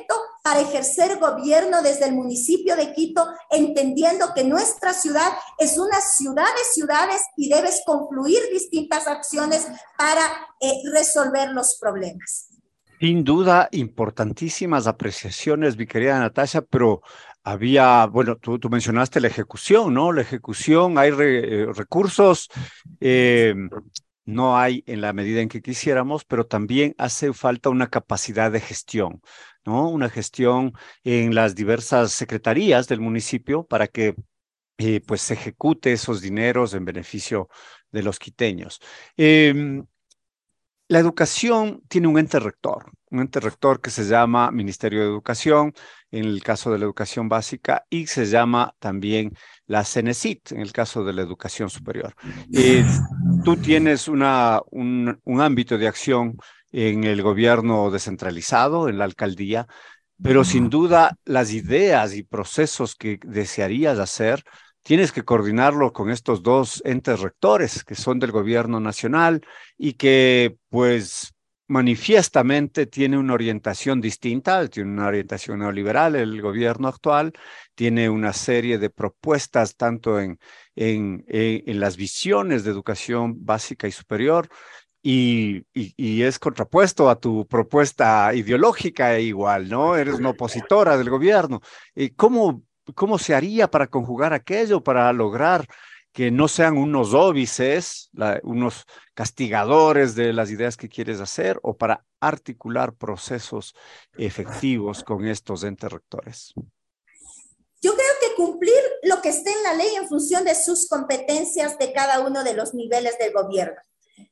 para ejercer gobierno desde el municipio de Quito, entendiendo que nuestra ciudad es una ciudad de ciudades y debes confluir distintas acciones para eh, resolver los problemas. Sin duda, importantísimas apreciaciones, mi querida Natasha, pero había, bueno, tú, tú mencionaste la ejecución, ¿no? La ejecución, hay re, eh, recursos, eh, no hay en la medida en que quisiéramos, pero también hace falta una capacidad de gestión, ¿no? Una gestión en las diversas secretarías del municipio para que eh, pues se ejecute esos dineros en beneficio de los quiteños. Eh, La educación tiene un ente rector, un ente rector que se llama Ministerio de Educación, en el caso de la educación básica, y se llama también la CENESID, en el caso de la educación superior. Eh, tú tienes una, un, un ámbito de acción en el gobierno descentralizado, en la alcaldía, pero sin duda las ideas y procesos que desearías hacer tienes que coordinarlo con estos dos entes rectores que son del gobierno nacional y que pues manifiestamente tiene una orientación distinta, tiene una orientación neoliberal el gobierno actual, tiene una serie de propuestas tanto en, en, en, en las visiones de educación básica y superior y, y, y es contrapuesto a tu propuesta ideológica igual, ¿no? Eres una opositora del gobierno. ¿Cómo ¿Cómo se haría para conjugar aquello, para lograr que no sean unos óbices, la, unos castigadores de las ideas que quieres hacer, o para articular procesos efectivos con estos entes rectores? Yo creo que cumplir lo que esté en la ley en función de sus competencias de cada uno de los niveles del gobierno.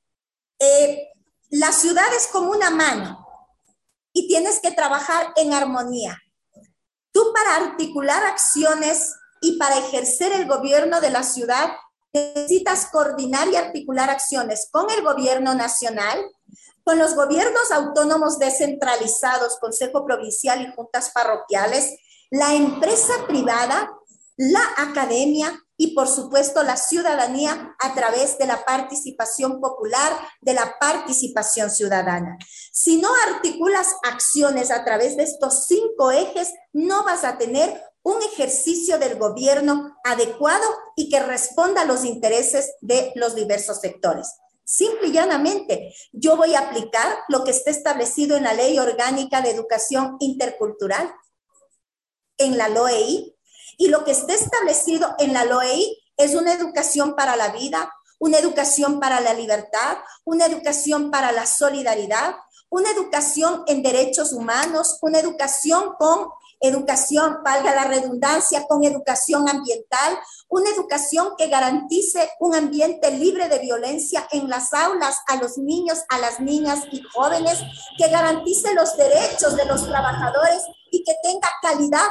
Eh, la ciudad es como una mano y tienes que trabajar en armonía. Tú para articular acciones y para ejercer el gobierno de la ciudad necesitas coordinar y articular acciones con el gobierno nacional, con los gobiernos autónomos descentralizados, Consejo Provincial y juntas parroquiales, la empresa privada, la academia y por supuesto la ciudadanía a través de la participación popular, de la participación ciudadana. Si no articulas acciones a través de estos cinco ejes, no vas a tener un ejercicio del gobierno adecuado y que responda a los intereses de los diversos sectores. Simple y llanamente, yo voy a aplicar lo que está establecido en la Ley Orgánica de Educación Intercultural, en la L O E I, y lo que está establecido en la L O E I es una educación para la vida, una educación para la libertad, una educación para la solidaridad, una educación en derechos humanos, una educación con educación, valga la redundancia, con educación ambiental, una educación que garantice un ambiente libre de violencia en las aulas a los niños, a las niñas y jóvenes, que garantice los derechos de los trabajadores y que tenga calidad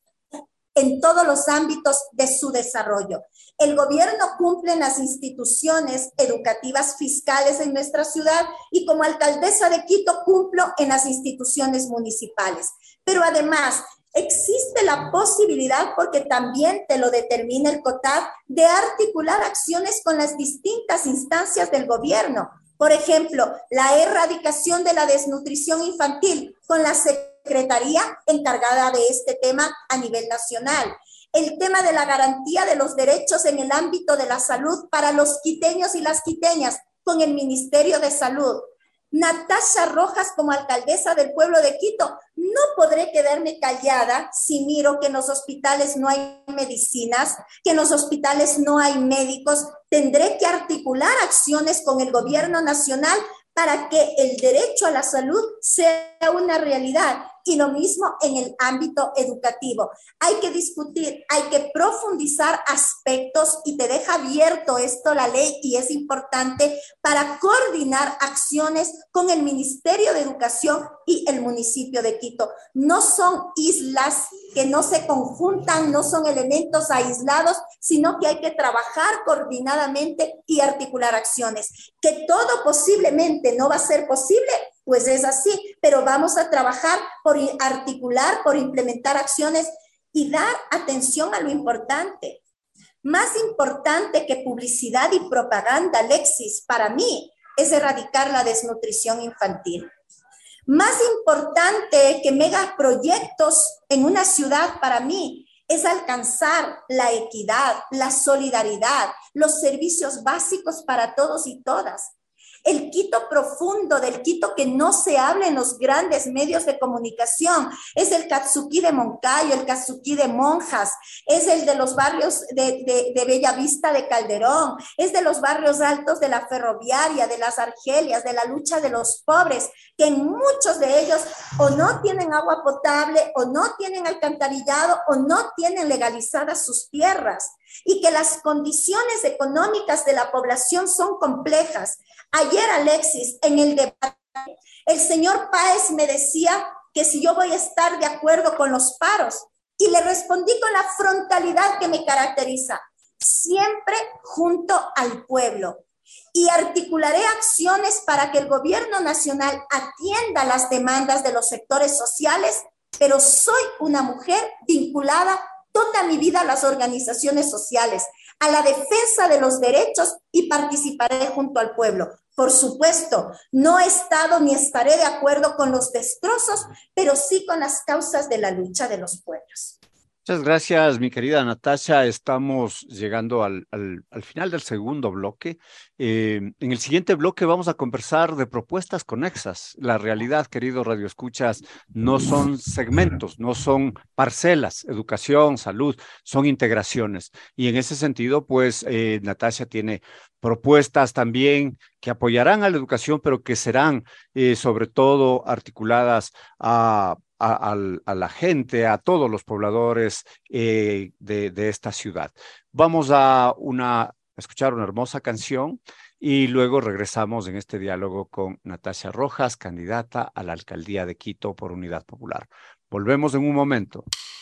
en todos los ámbitos de su desarrollo. El gobierno cumple en las instituciones educativas fiscales en nuestra ciudad y como alcaldesa de Quito cumplo en las instituciones municipales. Pero además existe la posibilidad, porque también te lo determina el COTAD, de articular acciones con las distintas instancias del gobierno. Por ejemplo, la erradicación de la desnutrición infantil con la Secretaría encargada de este tema a nivel nacional. El tema de la garantía de los derechos en el ámbito de la salud para los quiteños y las quiteñas con el Ministerio de Salud. Natasha Rojas, como alcaldesa del pueblo de Quito, no podré quedarme callada si miro que en los hospitales no hay medicinas, que en los hospitales no hay médicos. Tendré que articular acciones con el gobierno nacional para que el derecho a la salud sea una realidad. Y lo mismo en el ámbito educativo. Hay que discutir, hay que profundizar aspectos y te deja abierto esto la ley y es importante para coordinar acciones con el Ministerio de Educación y el municipio de Quito. No son islas que no se conjuntan, no son elementos aislados, sino que hay que trabajar coordinadamente y articular acciones. Que todo posiblemente no va a ser posible, pues es así, pero vamos a trabajar por articular, por implementar acciones y dar atención a lo importante. Más importante que publicidad y propaganda, Alexis, para mí, es erradicar la desnutrición infantil. Más importante que megaproyectos en una ciudad para mí es alcanzar la equidad, la solidaridad, los servicios básicos para todos y todas. El Quito profundo, del Quito que no se habla en los grandes medios de comunicación, es el Katsuki de Moncayo, el Katsuki de Monjas, es el de los barrios de, de, de Bellavista de Calderón, es de los barrios altos de la Ferroviaria, de las Argelias, de la lucha de los pobres, que en muchos de ellos o no tienen agua potable, o no tienen alcantarillado, o no tienen legalizadas sus tierras, y que las condiciones económicas de la población son complejas. Ayer, Alexis, en el debate, el señor Páez me decía que si yo voy a estar de acuerdo con los paros, y le respondí con la frontalidad que me caracteriza, siempre junto al pueblo. Y articularé acciones para que el gobierno nacional atienda las demandas de los sectores sociales, pero soy una mujer vinculada toda mi vida a las organizaciones sociales, a la defensa de los derechos, y participaré junto al pueblo. Por supuesto, no he estado ni estaré de acuerdo con los destrozos, pero sí con las causas de la lucha de los pueblos. Muchas gracias, mi querida Natasha. Estamos llegando al, al, al final del segundo bloque. Eh, en el siguiente bloque vamos a conversar de propuestas conexas. La realidad, queridos radioescuchas, no son segmentos, no son parcelas, educación, salud, son integraciones. Y en ese sentido, pues, eh, Natasha tiene propuestas también que apoyarán a la educación, pero que serán eh, sobre todo articuladas a A, a, a la gente, a todos los pobladores eh, de, de esta ciudad. Vamos a, una, a escuchar una hermosa canción y luego regresamos en este diálogo con Natasha Rojas, candidata a la alcaldía de Quito por Unidad Popular. Volvemos en un momento.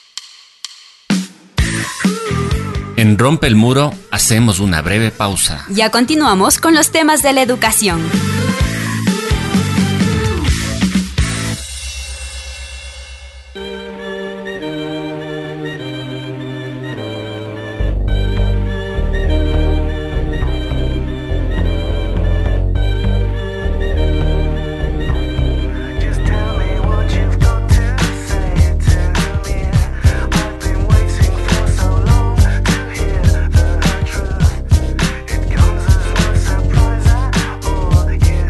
En Rompe el Muro hacemos una breve pausa. Ya continuamos con los temas de la educación. It comes as no surprise at all.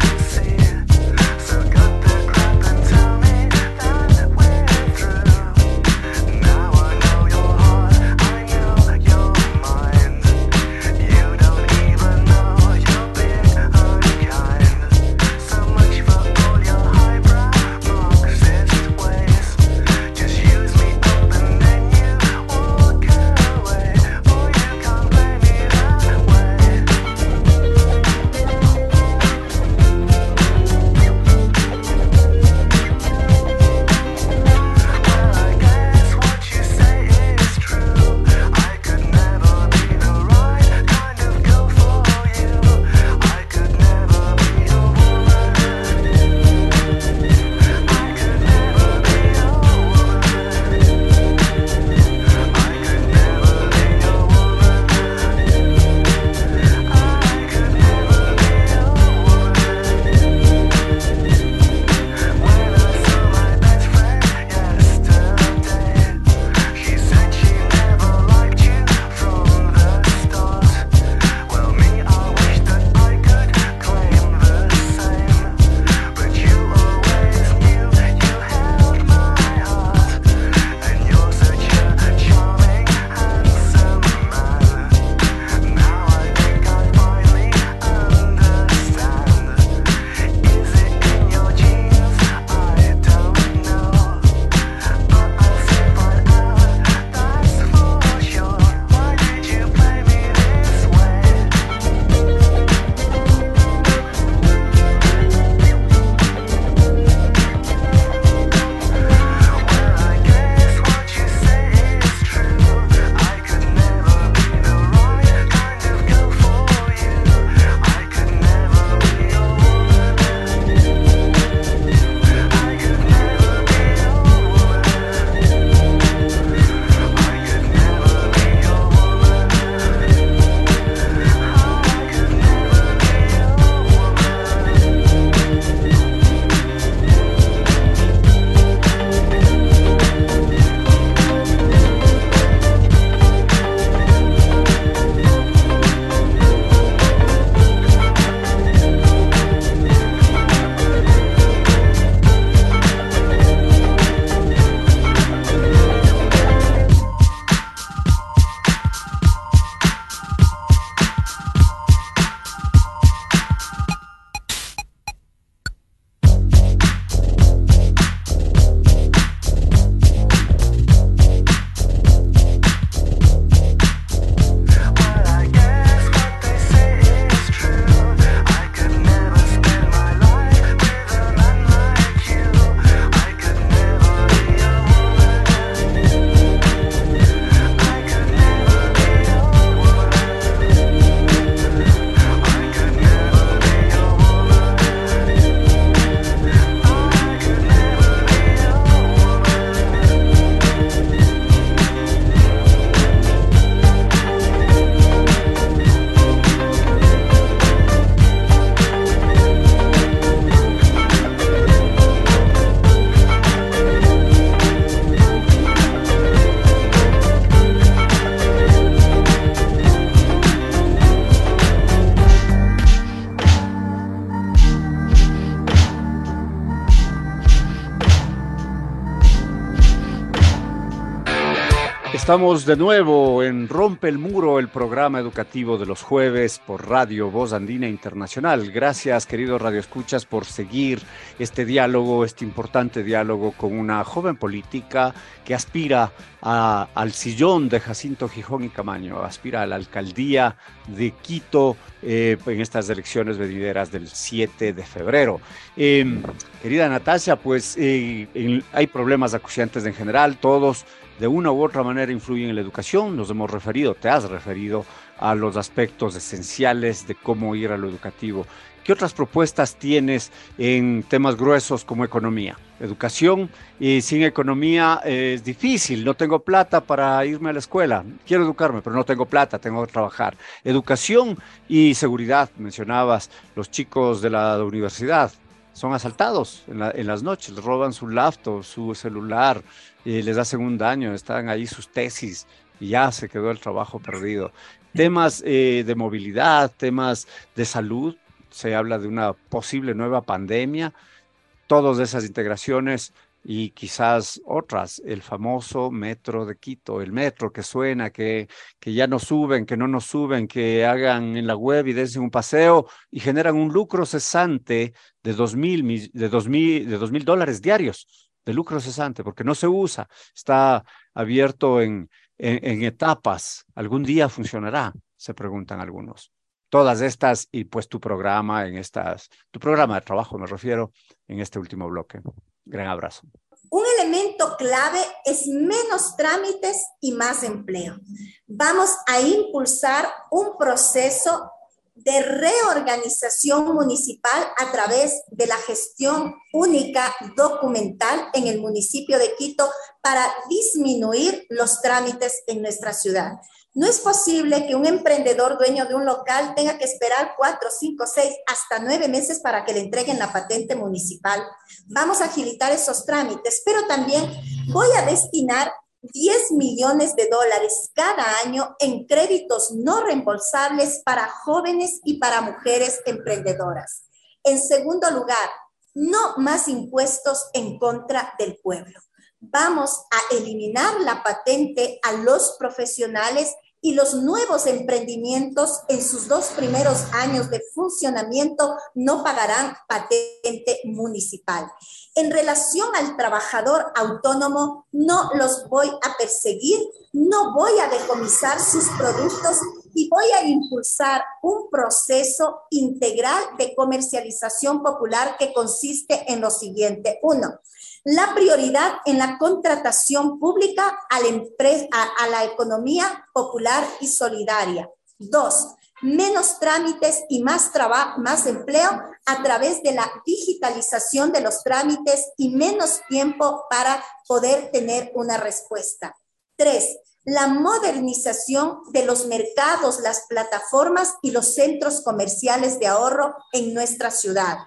Estamos de nuevo en Rompe el Muro, el programa educativo de los jueves por Radio Voz Andina Internacional. Gracias, queridos radioescuchas, por seguir este diálogo, este importante diálogo con una joven política que aspira a, al sillón de Jacinto Gijón y Camaño, aspira a la alcaldía de Quito eh, en estas elecciones venideras del siete de febrero. Eh, querida Natasia, pues eh, en, hay problemas acuciantes en general, todos de una u otra manera influyen en la educación. Nos hemos referido, te has referido a los aspectos esenciales de cómo ir a lo educativo. ¿Qué otras propuestas tienes en temas gruesos como economía? Educación, y sin economía eh, es difícil, no tengo plata para irme a la escuela, quiero educarme, pero no tengo plata, tengo que trabajar. Educación y seguridad, mencionabas, los chicos de la universidad son asaltados en, la, en las noches, les roban su laptop, su celular, y les hacen un daño, están ahí sus tesis y ya se quedó el trabajo perdido. Temas eh, de movilidad, temas de salud, se habla de una posible nueva pandemia, todas esas integraciones y quizás otras, el famoso metro de Quito, el metro que suena, que, que ya no suben, que no nos suben, que hagan en la web y dense un paseo y generan un lucro cesante de dos mil, de dos mil, de dos mil dólares diarios, de lucro cesante, porque no se usa, está abierto en, en, en etapas. ¿Algún día funcionará?, se preguntan algunos. Todas estas y pues tu programa en estas, tu programa de trabajo me refiero en este último bloque. Gran abrazo. Un elemento clave es menos trámites y más empleo. Vamos a impulsar un proceso de reorganización municipal a través de la gestión única documental en el municipio de Quito para disminuir los trámites en nuestra ciudad. No es posible que un emprendedor dueño de un local tenga que esperar cuatro, cinco, seis, hasta nueve meses para que le entreguen la patente municipal. Vamos a agilitar esos trámites, pero también voy a destinar diez millones de dólares cada año en créditos no reembolsables para jóvenes y para mujeres emprendedoras. En segundo lugar, no más impuestos en contra del pueblo. Vamos a eliminar la patente a los profesionales y los nuevos emprendimientos en sus dos primeros años de funcionamiento no pagarán patente municipal. En relación al trabajador autónomo, no los voy a perseguir, no voy a decomisar sus productos y voy a impulsar un proceso integral de comercialización popular que consiste en lo siguiente. Uno, la prioridad en la contratación pública a la, empresa, a, a la economía popular y solidaria. Dos, menos trámites y más, traba, más empleo a través de la digitalización de los trámites y menos tiempo para poder tener una respuesta. Tres, la modernización de los mercados, las plataformas y los centros comerciales de ahorro en nuestra ciudad.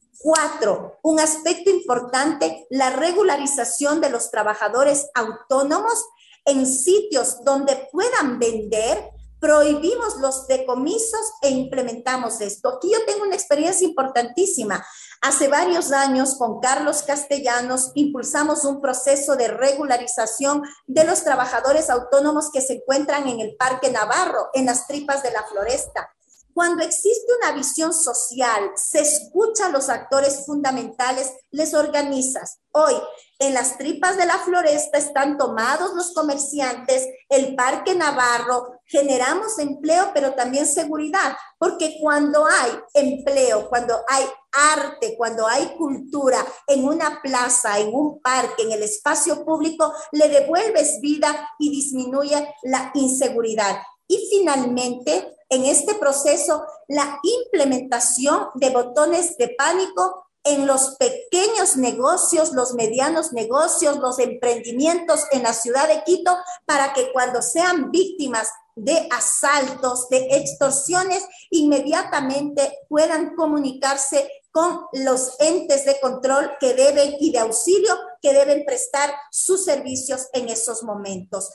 Cuatro, un aspecto importante, la regularización de los trabajadores autónomos en sitios donde puedan vender. Prohibimos los decomisos e implementamos esto. Aquí yo tengo una experiencia importantísima. Hace varios años con Carlos Castellanos impulsamos un proceso de regularización de los trabajadores autónomos que se encuentran en el Parque Navarro, en las tripas de la Floresta. Cuando existe una visión social, se escucha a los actores fundamentales, les organizas. Hoy, en las tripas de la Floresta están tomados los comerciantes, el Parque Navarro, generamos empleo, pero también seguridad, porque cuando hay empleo, cuando hay arte, cuando hay cultura en una plaza, en un parque, en el espacio público, le devuelves vida y disminuye la inseguridad. Y finalmente, en este proceso, la implementación de botones de pánico en los pequeños negocios, los medianos negocios, los emprendimientos en la ciudad de Quito, para que cuando sean víctimas de asaltos, de extorsiones, inmediatamente puedan comunicarse con los entes de control que deben y de auxilio que deben prestar sus servicios en esos momentos.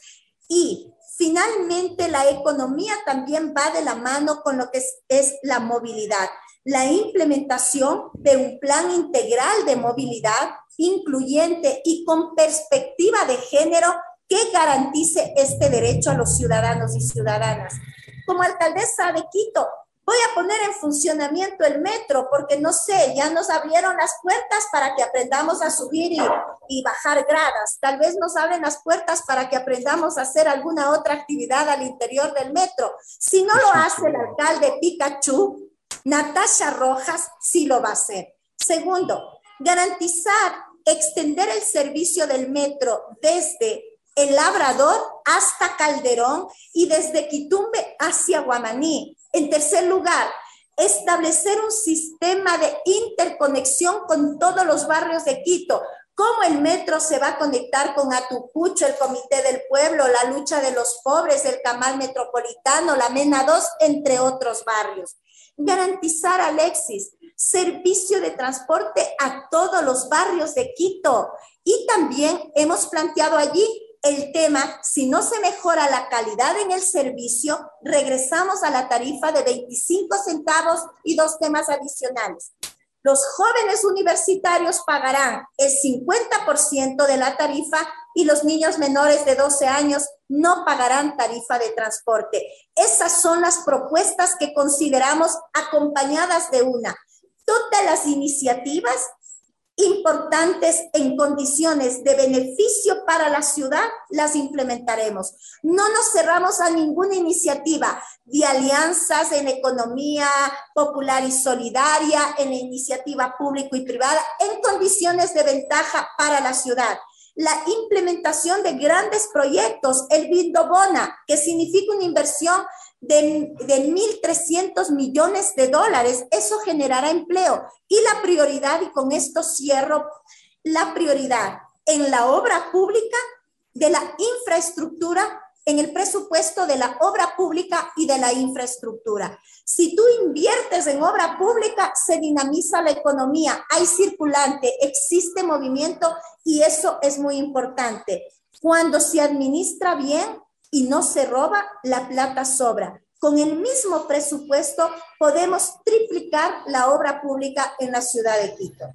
Y finalmente, la economía también va de la mano con lo que es, es la movilidad. La implementación de un plan integral de movilidad incluyente y con perspectiva de género que garantice este derecho a los ciudadanos y ciudadanas. Como alcaldesa de Quito, voy a poner en funcionamiento el metro porque no sé, ya nos abrieron las puertas para que aprendamos a subir y, y bajar gradas. Tal vez nos abren las puertas para que aprendamos a hacer alguna otra actividad al interior del metro. Si no lo hace el alcalde Pikachu, Natasha Rojas sí lo va a hacer. Segundo, garantizar, extender el servicio del metro desde El Labrador hasta Calderón y desde Quitumbe hacia Guamaní. En tercer lugar, establecer un sistema de interconexión con todos los barrios de Quito. ¿Cómo el metro se va a conectar con Atucucho, el Comité del Pueblo, la Lucha de los Pobres, el Camal Metropolitano, la Mena dos, entre otros barrios? Garantizar, Alexis, servicio de transporte a todos los barrios de Quito. Y también hemos planteado allí el tema, si no se mejora la calidad en el servicio, regresamos a la tarifa de veinticinco centavos y dos temas adicionales. Los jóvenes universitarios pagarán el cincuenta por ciento de la tarifa y los niños menores de doce años no pagarán tarifa de transporte. Esas son las propuestas que consideramos acompañadas de una. Todas las iniciativas importantes en condiciones de beneficio para la ciudad, las implementaremos. No nos cerramos a ninguna iniciativa de alianzas en economía popular y solidaria, en la iniciativa público y privada, en condiciones de ventaja para la ciudad. La implementación de grandes proyectos, el Bindobona, que significa una inversión de, de mil trescientos millones de dólares, eso generará empleo. Y la prioridad, y con esto cierro, la prioridad en la obra pública de la infraestructura, en el presupuesto de la obra pública y de la infraestructura. Si tú inviertes en obra pública, se dinamiza la economía, hay circulante, existe movimiento y eso es muy importante. Cuando se administra bien y no se roba, la plata sobra. Con el mismo presupuesto podemos triplicar la obra pública en la ciudad de Quito.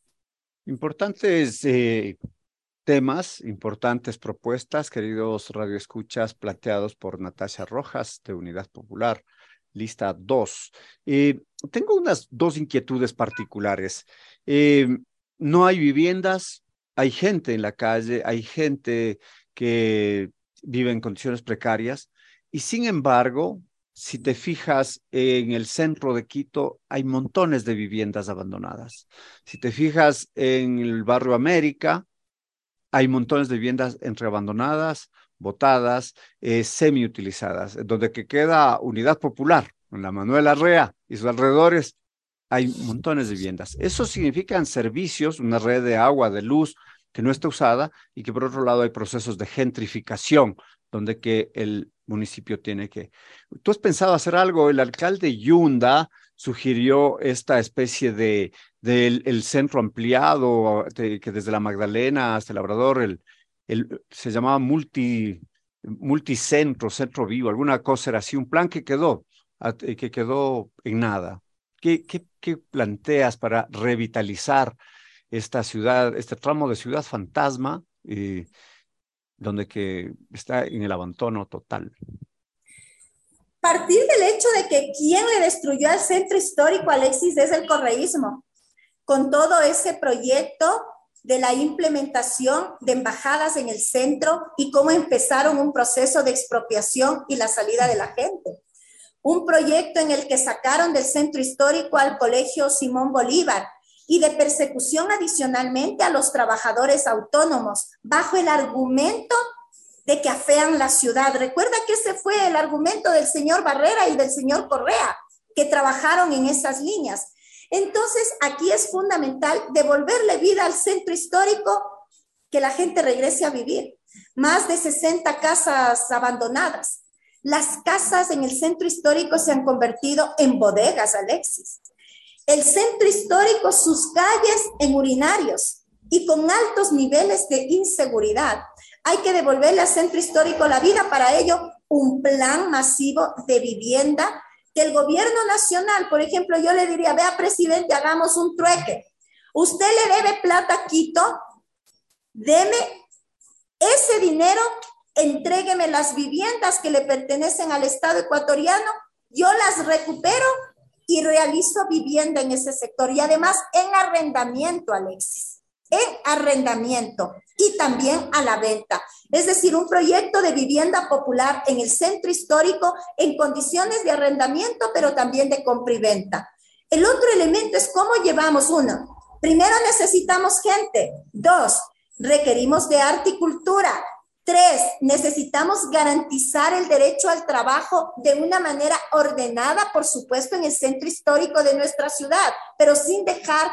Importantes eh, temas, importantes propuestas, queridos radioescuchas, planteados por Natasha Rojas de Unidad Popular, lista dos. Eh, tengo unas dos inquietudes particulares. Eh, no hay viviendas, hay gente en la calle, hay gente que vive en condiciones precarias y sin embargo, si te fijas en el centro de Quito, hay montones de viviendas abandonadas. Si te fijas en el barrio América, hay montones de viviendas entre abandonadas, botadas, eh, semi-utilizadas, donde que queda Unidad Popular, en la Manuel Arrea y sus alrededores, hay montones de viviendas. Eso significan servicios, una red de agua, de luz, que no está usada y que por otro lado hay procesos de gentrificación, donde que el municipio tiene que... ¿Tú has pensado hacer algo? El alcalde Yunda sugirió esta especie de, de el, el centro ampliado, de, que desde la Magdalena hasta el Labrador, el, el, se llamaba multi, multicentro, centro vivo, alguna cosa era así, un plan que quedó, que quedó en nada. ¿Qué, qué, qué planteas para revitalizar esta ciudad, este tramo de ciudad fantasma, eh, donde que está en el abandono total? Partir del hecho de que quien le destruyó al centro histórico, Alexis, es el correísmo, con todo ese proyecto de la implementación de embajadas en el centro y cómo empezaron un proceso de expropiación y la salida de la gente. Un proyecto en el que sacaron del centro histórico al Colegio Simón Bolívar y de persecución adicionalmente a los trabajadores autónomos, bajo el argumento de que afean la ciudad. Recuerda que ese fue el argumento del señor Barrera y del señor Correa, que trabajaron en esas líneas. Entonces, aquí es fundamental devolverle vida al centro histórico, que la gente regrese a vivir. Más de sesenta casas abandonadas. Las casas en el centro histórico se han convertido en bodegas, Alexis. El centro histórico, sus calles en urinarios y con altos niveles de inseguridad. Hay que devolverle al centro histórico la vida, para ello un plan masivo de vivienda que el gobierno nacional, por ejemplo, yo le diría, vea presidente, hagamos un trueque. Usted le debe plata a Quito, deme ese ese dinero, entrégueme las viviendas que le pertenecen al Estado ecuatoriano, yo las recupero y realizo vivienda en ese sector. Y además en arrendamiento, Alexis, en arrendamiento y también a la venta. Es decir, un proyecto de vivienda popular en el centro histórico en condiciones de arrendamiento, pero también de compra y venta. El otro elemento es cómo llevamos. Uno, primero necesitamos gente. Dos, requerimos de arte y cultura. Tres, necesitamos garantizar el derecho al trabajo de una manera ordenada, por supuesto, en el centro histórico de nuestra ciudad, pero sin dejar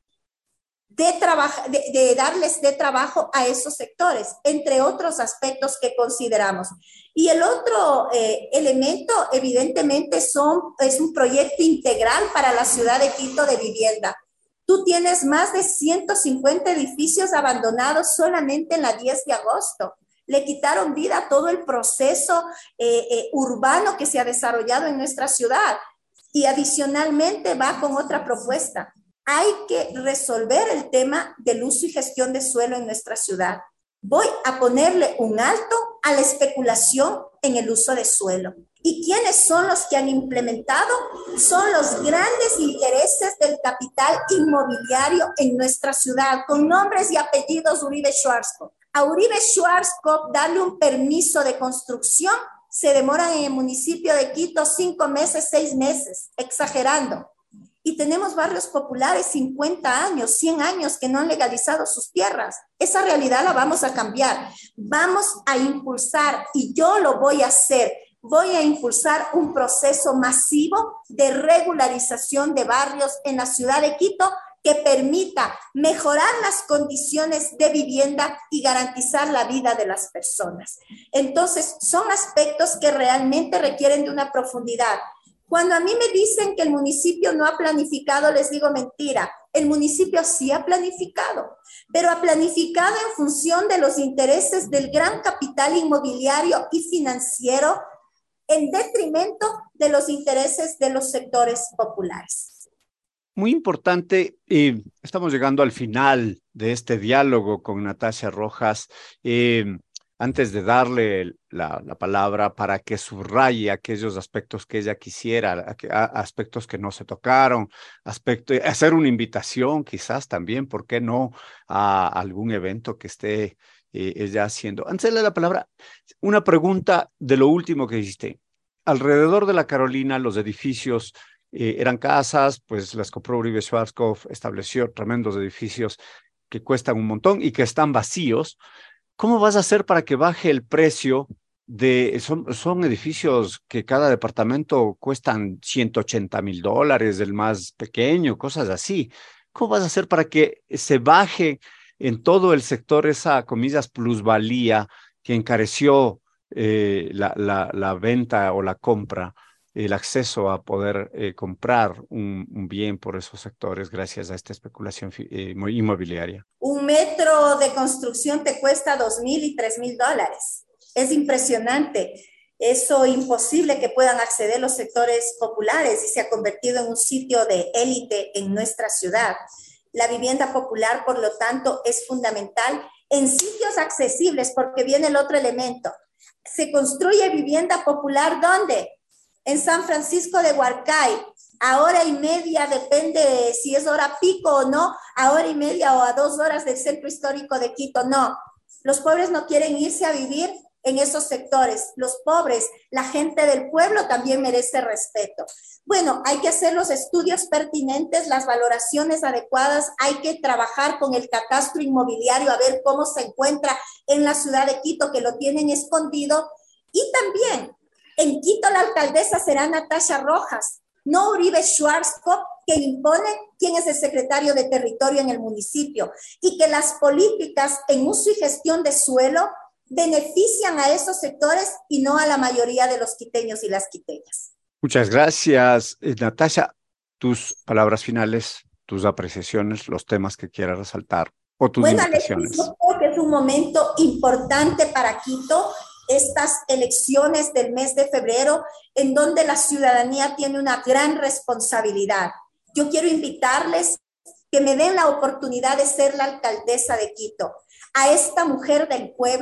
de, de, de darles de trabajo a esos sectores, entre otros aspectos que consideramos. Y el otro eh, elemento, evidentemente, son, es un proyecto integral para la ciudad de Quito de vivienda. Tú tienes más de ciento cincuenta edificios abandonados solamente en la diez de agosto. Le quitaron vida a todo el proceso eh, eh, urbano que se ha desarrollado en nuestra ciudad. Y adicionalmente va con otra propuesta. Hay que resolver el tema del uso y gestión de suelo en nuestra ciudad. Voy a ponerle un alto a la especulación en el uso de suelo. ¿Y quiénes son los que han implementado? Son los grandes intereses del capital inmobiliario en nuestra ciudad, con nombres y apellidos Uribe Schwarzkopf. A Uribe Schwarzkopf darle un permiso de construcción se demora en el municipio de Quito cinco meses, seis meses, exagerando. Y tenemos barrios populares cincuenta años, cien años que no han legalizado sus tierras. Esa realidad la vamos a cambiar. Vamos a impulsar, y yo lo voy a hacer, voy a impulsar un proceso masivo de regularización de barrios en la ciudad de Quito que permita mejorar las condiciones de vivienda y garantizar la vida de las personas. Entonces, son aspectos que realmente requieren de una profundidad. Cuando a mí me dicen que el municipio no ha planificado, les digo mentira. El municipio sí ha planificado, pero ha planificado en función de los intereses del gran capital inmobiliario y financiero en detrimento de los intereses de los sectores populares. Muy importante, eh, estamos llegando al final de este diálogo con Natasha Rojas. Eh, antes de darle la, la palabra para que subraye aquellos aspectos que ella quisiera, a, a, aspectos que no se tocaron, aspecto, hacer una invitación quizás también, ¿por qué no?, a algún evento que esté eh, ella haciendo. Antes de darle la palabra, una pregunta de lo último que hiciste. Alrededor de la Carolina, los edificios Eh, eran casas, pues las compró Uribe Schwarzkopf, estableció tremendos edificios que cuestan un montón y que están vacíos. ¿Cómo vas a hacer para que baje el precio de, son, son edificios que cada departamento cuestan ciento ochenta mil dólares, el más pequeño, cosas así? ¿Cómo vas a hacer para que se baje en todo el sector esa, comillas, plusvalía que encareció eh, la, la, la venta o la compra, el acceso a poder eh, comprar un, un bien por esos sectores gracias a esta especulación eh, inmobiliaria? Un metro de construcción te cuesta dos mil y tres mil dólares. Es impresionante. Eso imposible que puedan acceder los sectores populares y se ha convertido en un sitio de élite en nuestra ciudad. La vivienda popular, por lo tanto, es fundamental en sitios accesibles, porque viene el otro elemento. Se construye vivienda popular, ¿dónde? En San Francisco de Huarcay, a hora y media, depende si es hora pico o no, a hora y media o a dos horas del centro histórico de Quito, no. Los pobres no quieren irse a vivir en esos sectores. Los pobres, la gente del pueblo también merece respeto. Bueno, hay que hacer los estudios pertinentes, las valoraciones adecuadas, hay que trabajar con el catastro inmobiliario a ver cómo se encuentra en la ciudad de Quito, que lo tienen escondido, y también en Quito la alcaldesa será Natasha Rojas, no Uribe Schwarzkopf, que impone quién es el secretario de territorio en el municipio, y que las políticas en uso y gestión de suelo benefician a esos sectores y no a la mayoría de los quiteños y las quiteñas. Muchas gracias, Natasha. Tus palabras finales, tus apreciaciones, los temas que quieras resaltar o tus bueno, invitaciones. Alexis, yo creo que es un momento importante para Quito, estas elecciones del mes de febrero, en donde la ciudadanía tiene una gran responsabilidad. Yo quiero invitarles que me den la oportunidad de ser la alcaldesa de Quito. A esta mujer del pueblo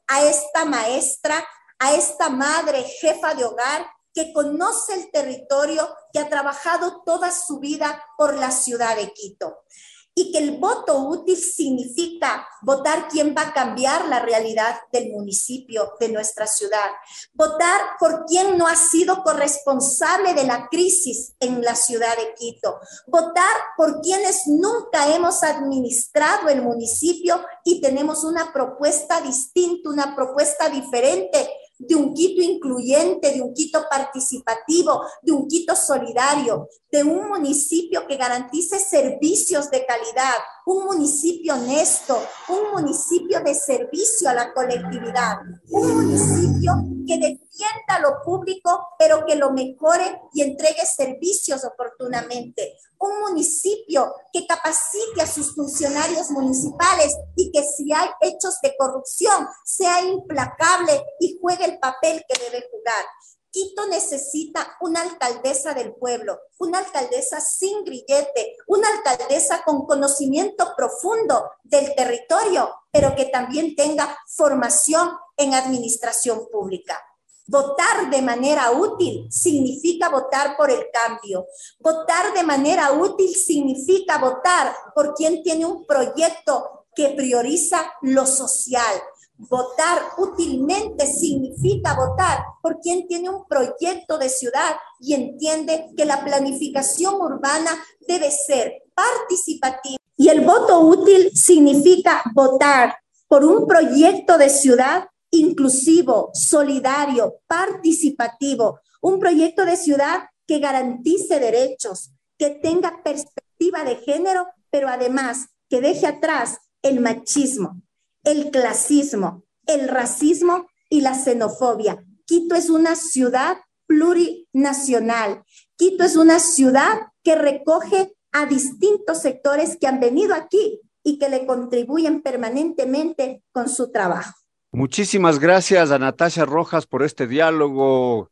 a esta maestra, a esta madre jefa de hogar que conoce el territorio, que ha trabajado toda su vida por la ciudad de Quito. Y que el voto útil significa votar quién va a cambiar la realidad del municipio, de nuestra ciudad. Votar por quien no ha sido corresponsable de la crisis en la ciudad de Quito. Votar por quienes nunca hemos administrado el municipio y tenemos una propuesta distinta, una propuesta diferente, de un Quito incluyente, de un Quito participativo, de un Quito solidario, de un municipio que garantice servicios de calidad, un municipio honesto, un municipio de servicio a la colectividad, un municipio que defienda lo público, pero que lo mejore y entregue servicios oportunamente, un municipio que capacite a sus funcionarios municipales y que si hay hechos de corrupción sea implacable y juegue el papel que debe jugar. Quito necesita una alcaldesa del pueblo, una alcaldesa sin grillete, una alcaldesa con conocimiento profundo del territorio, pero que también tenga formación en administración pública. Votar de manera útil significa votar por el cambio. Votar de manera útil significa votar por quien tiene un proyecto que prioriza lo social. Votar útilmente significa votar por quien tiene un proyecto de ciudad y entiende que la planificación urbana debe ser participativa. Y el voto útil significa votar por un proyecto de ciudad inclusivo, solidario, participativo, un proyecto de ciudad que garantice derechos, que tenga perspectiva de género, pero además que deje atrás el machismo, el clasismo, el racismo y la xenofobia. Quito es una ciudad plurinacional. Quito es una ciudad que recoge a distintos sectores que han venido aquí y que le contribuyen permanentemente con su trabajo. Muchísimas gracias a Natasha Rojas por este diálogo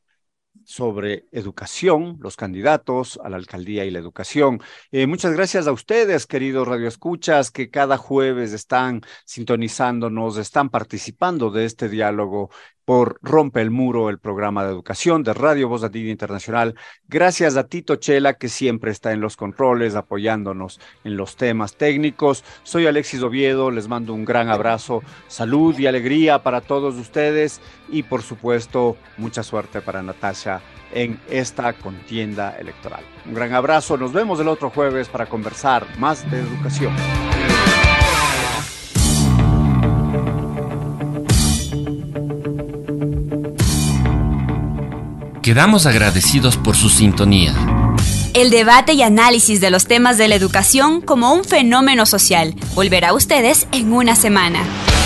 sobre educación, los candidatos a la alcaldía y la educación. Eh, muchas gracias a ustedes, queridos radioescuchas, que cada jueves están sintonizándonos, están participando de este diálogo por Rompe el Muro, el programa de educación de Radio Voz Andina Internacional. Gracias a Tito Chela, que siempre está en los controles, apoyándonos en los temas técnicos. Soy Alexis Oviedo, les mando un gran abrazo, salud y alegría para todos ustedes y, por supuesto, mucha suerte para Natasha en esta contienda electoral. Un gran abrazo, nos vemos el otro jueves para conversar más de educación. Quedamos agradecidos por su sintonía. El debate y análisis de los temas de la educación como un fenómeno social volverá a ustedes en una semana.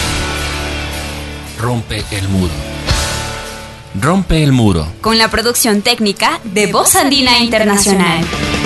Rompe el muro. Rompe el muro. Con la producción técnica de Voz Andina Internacional.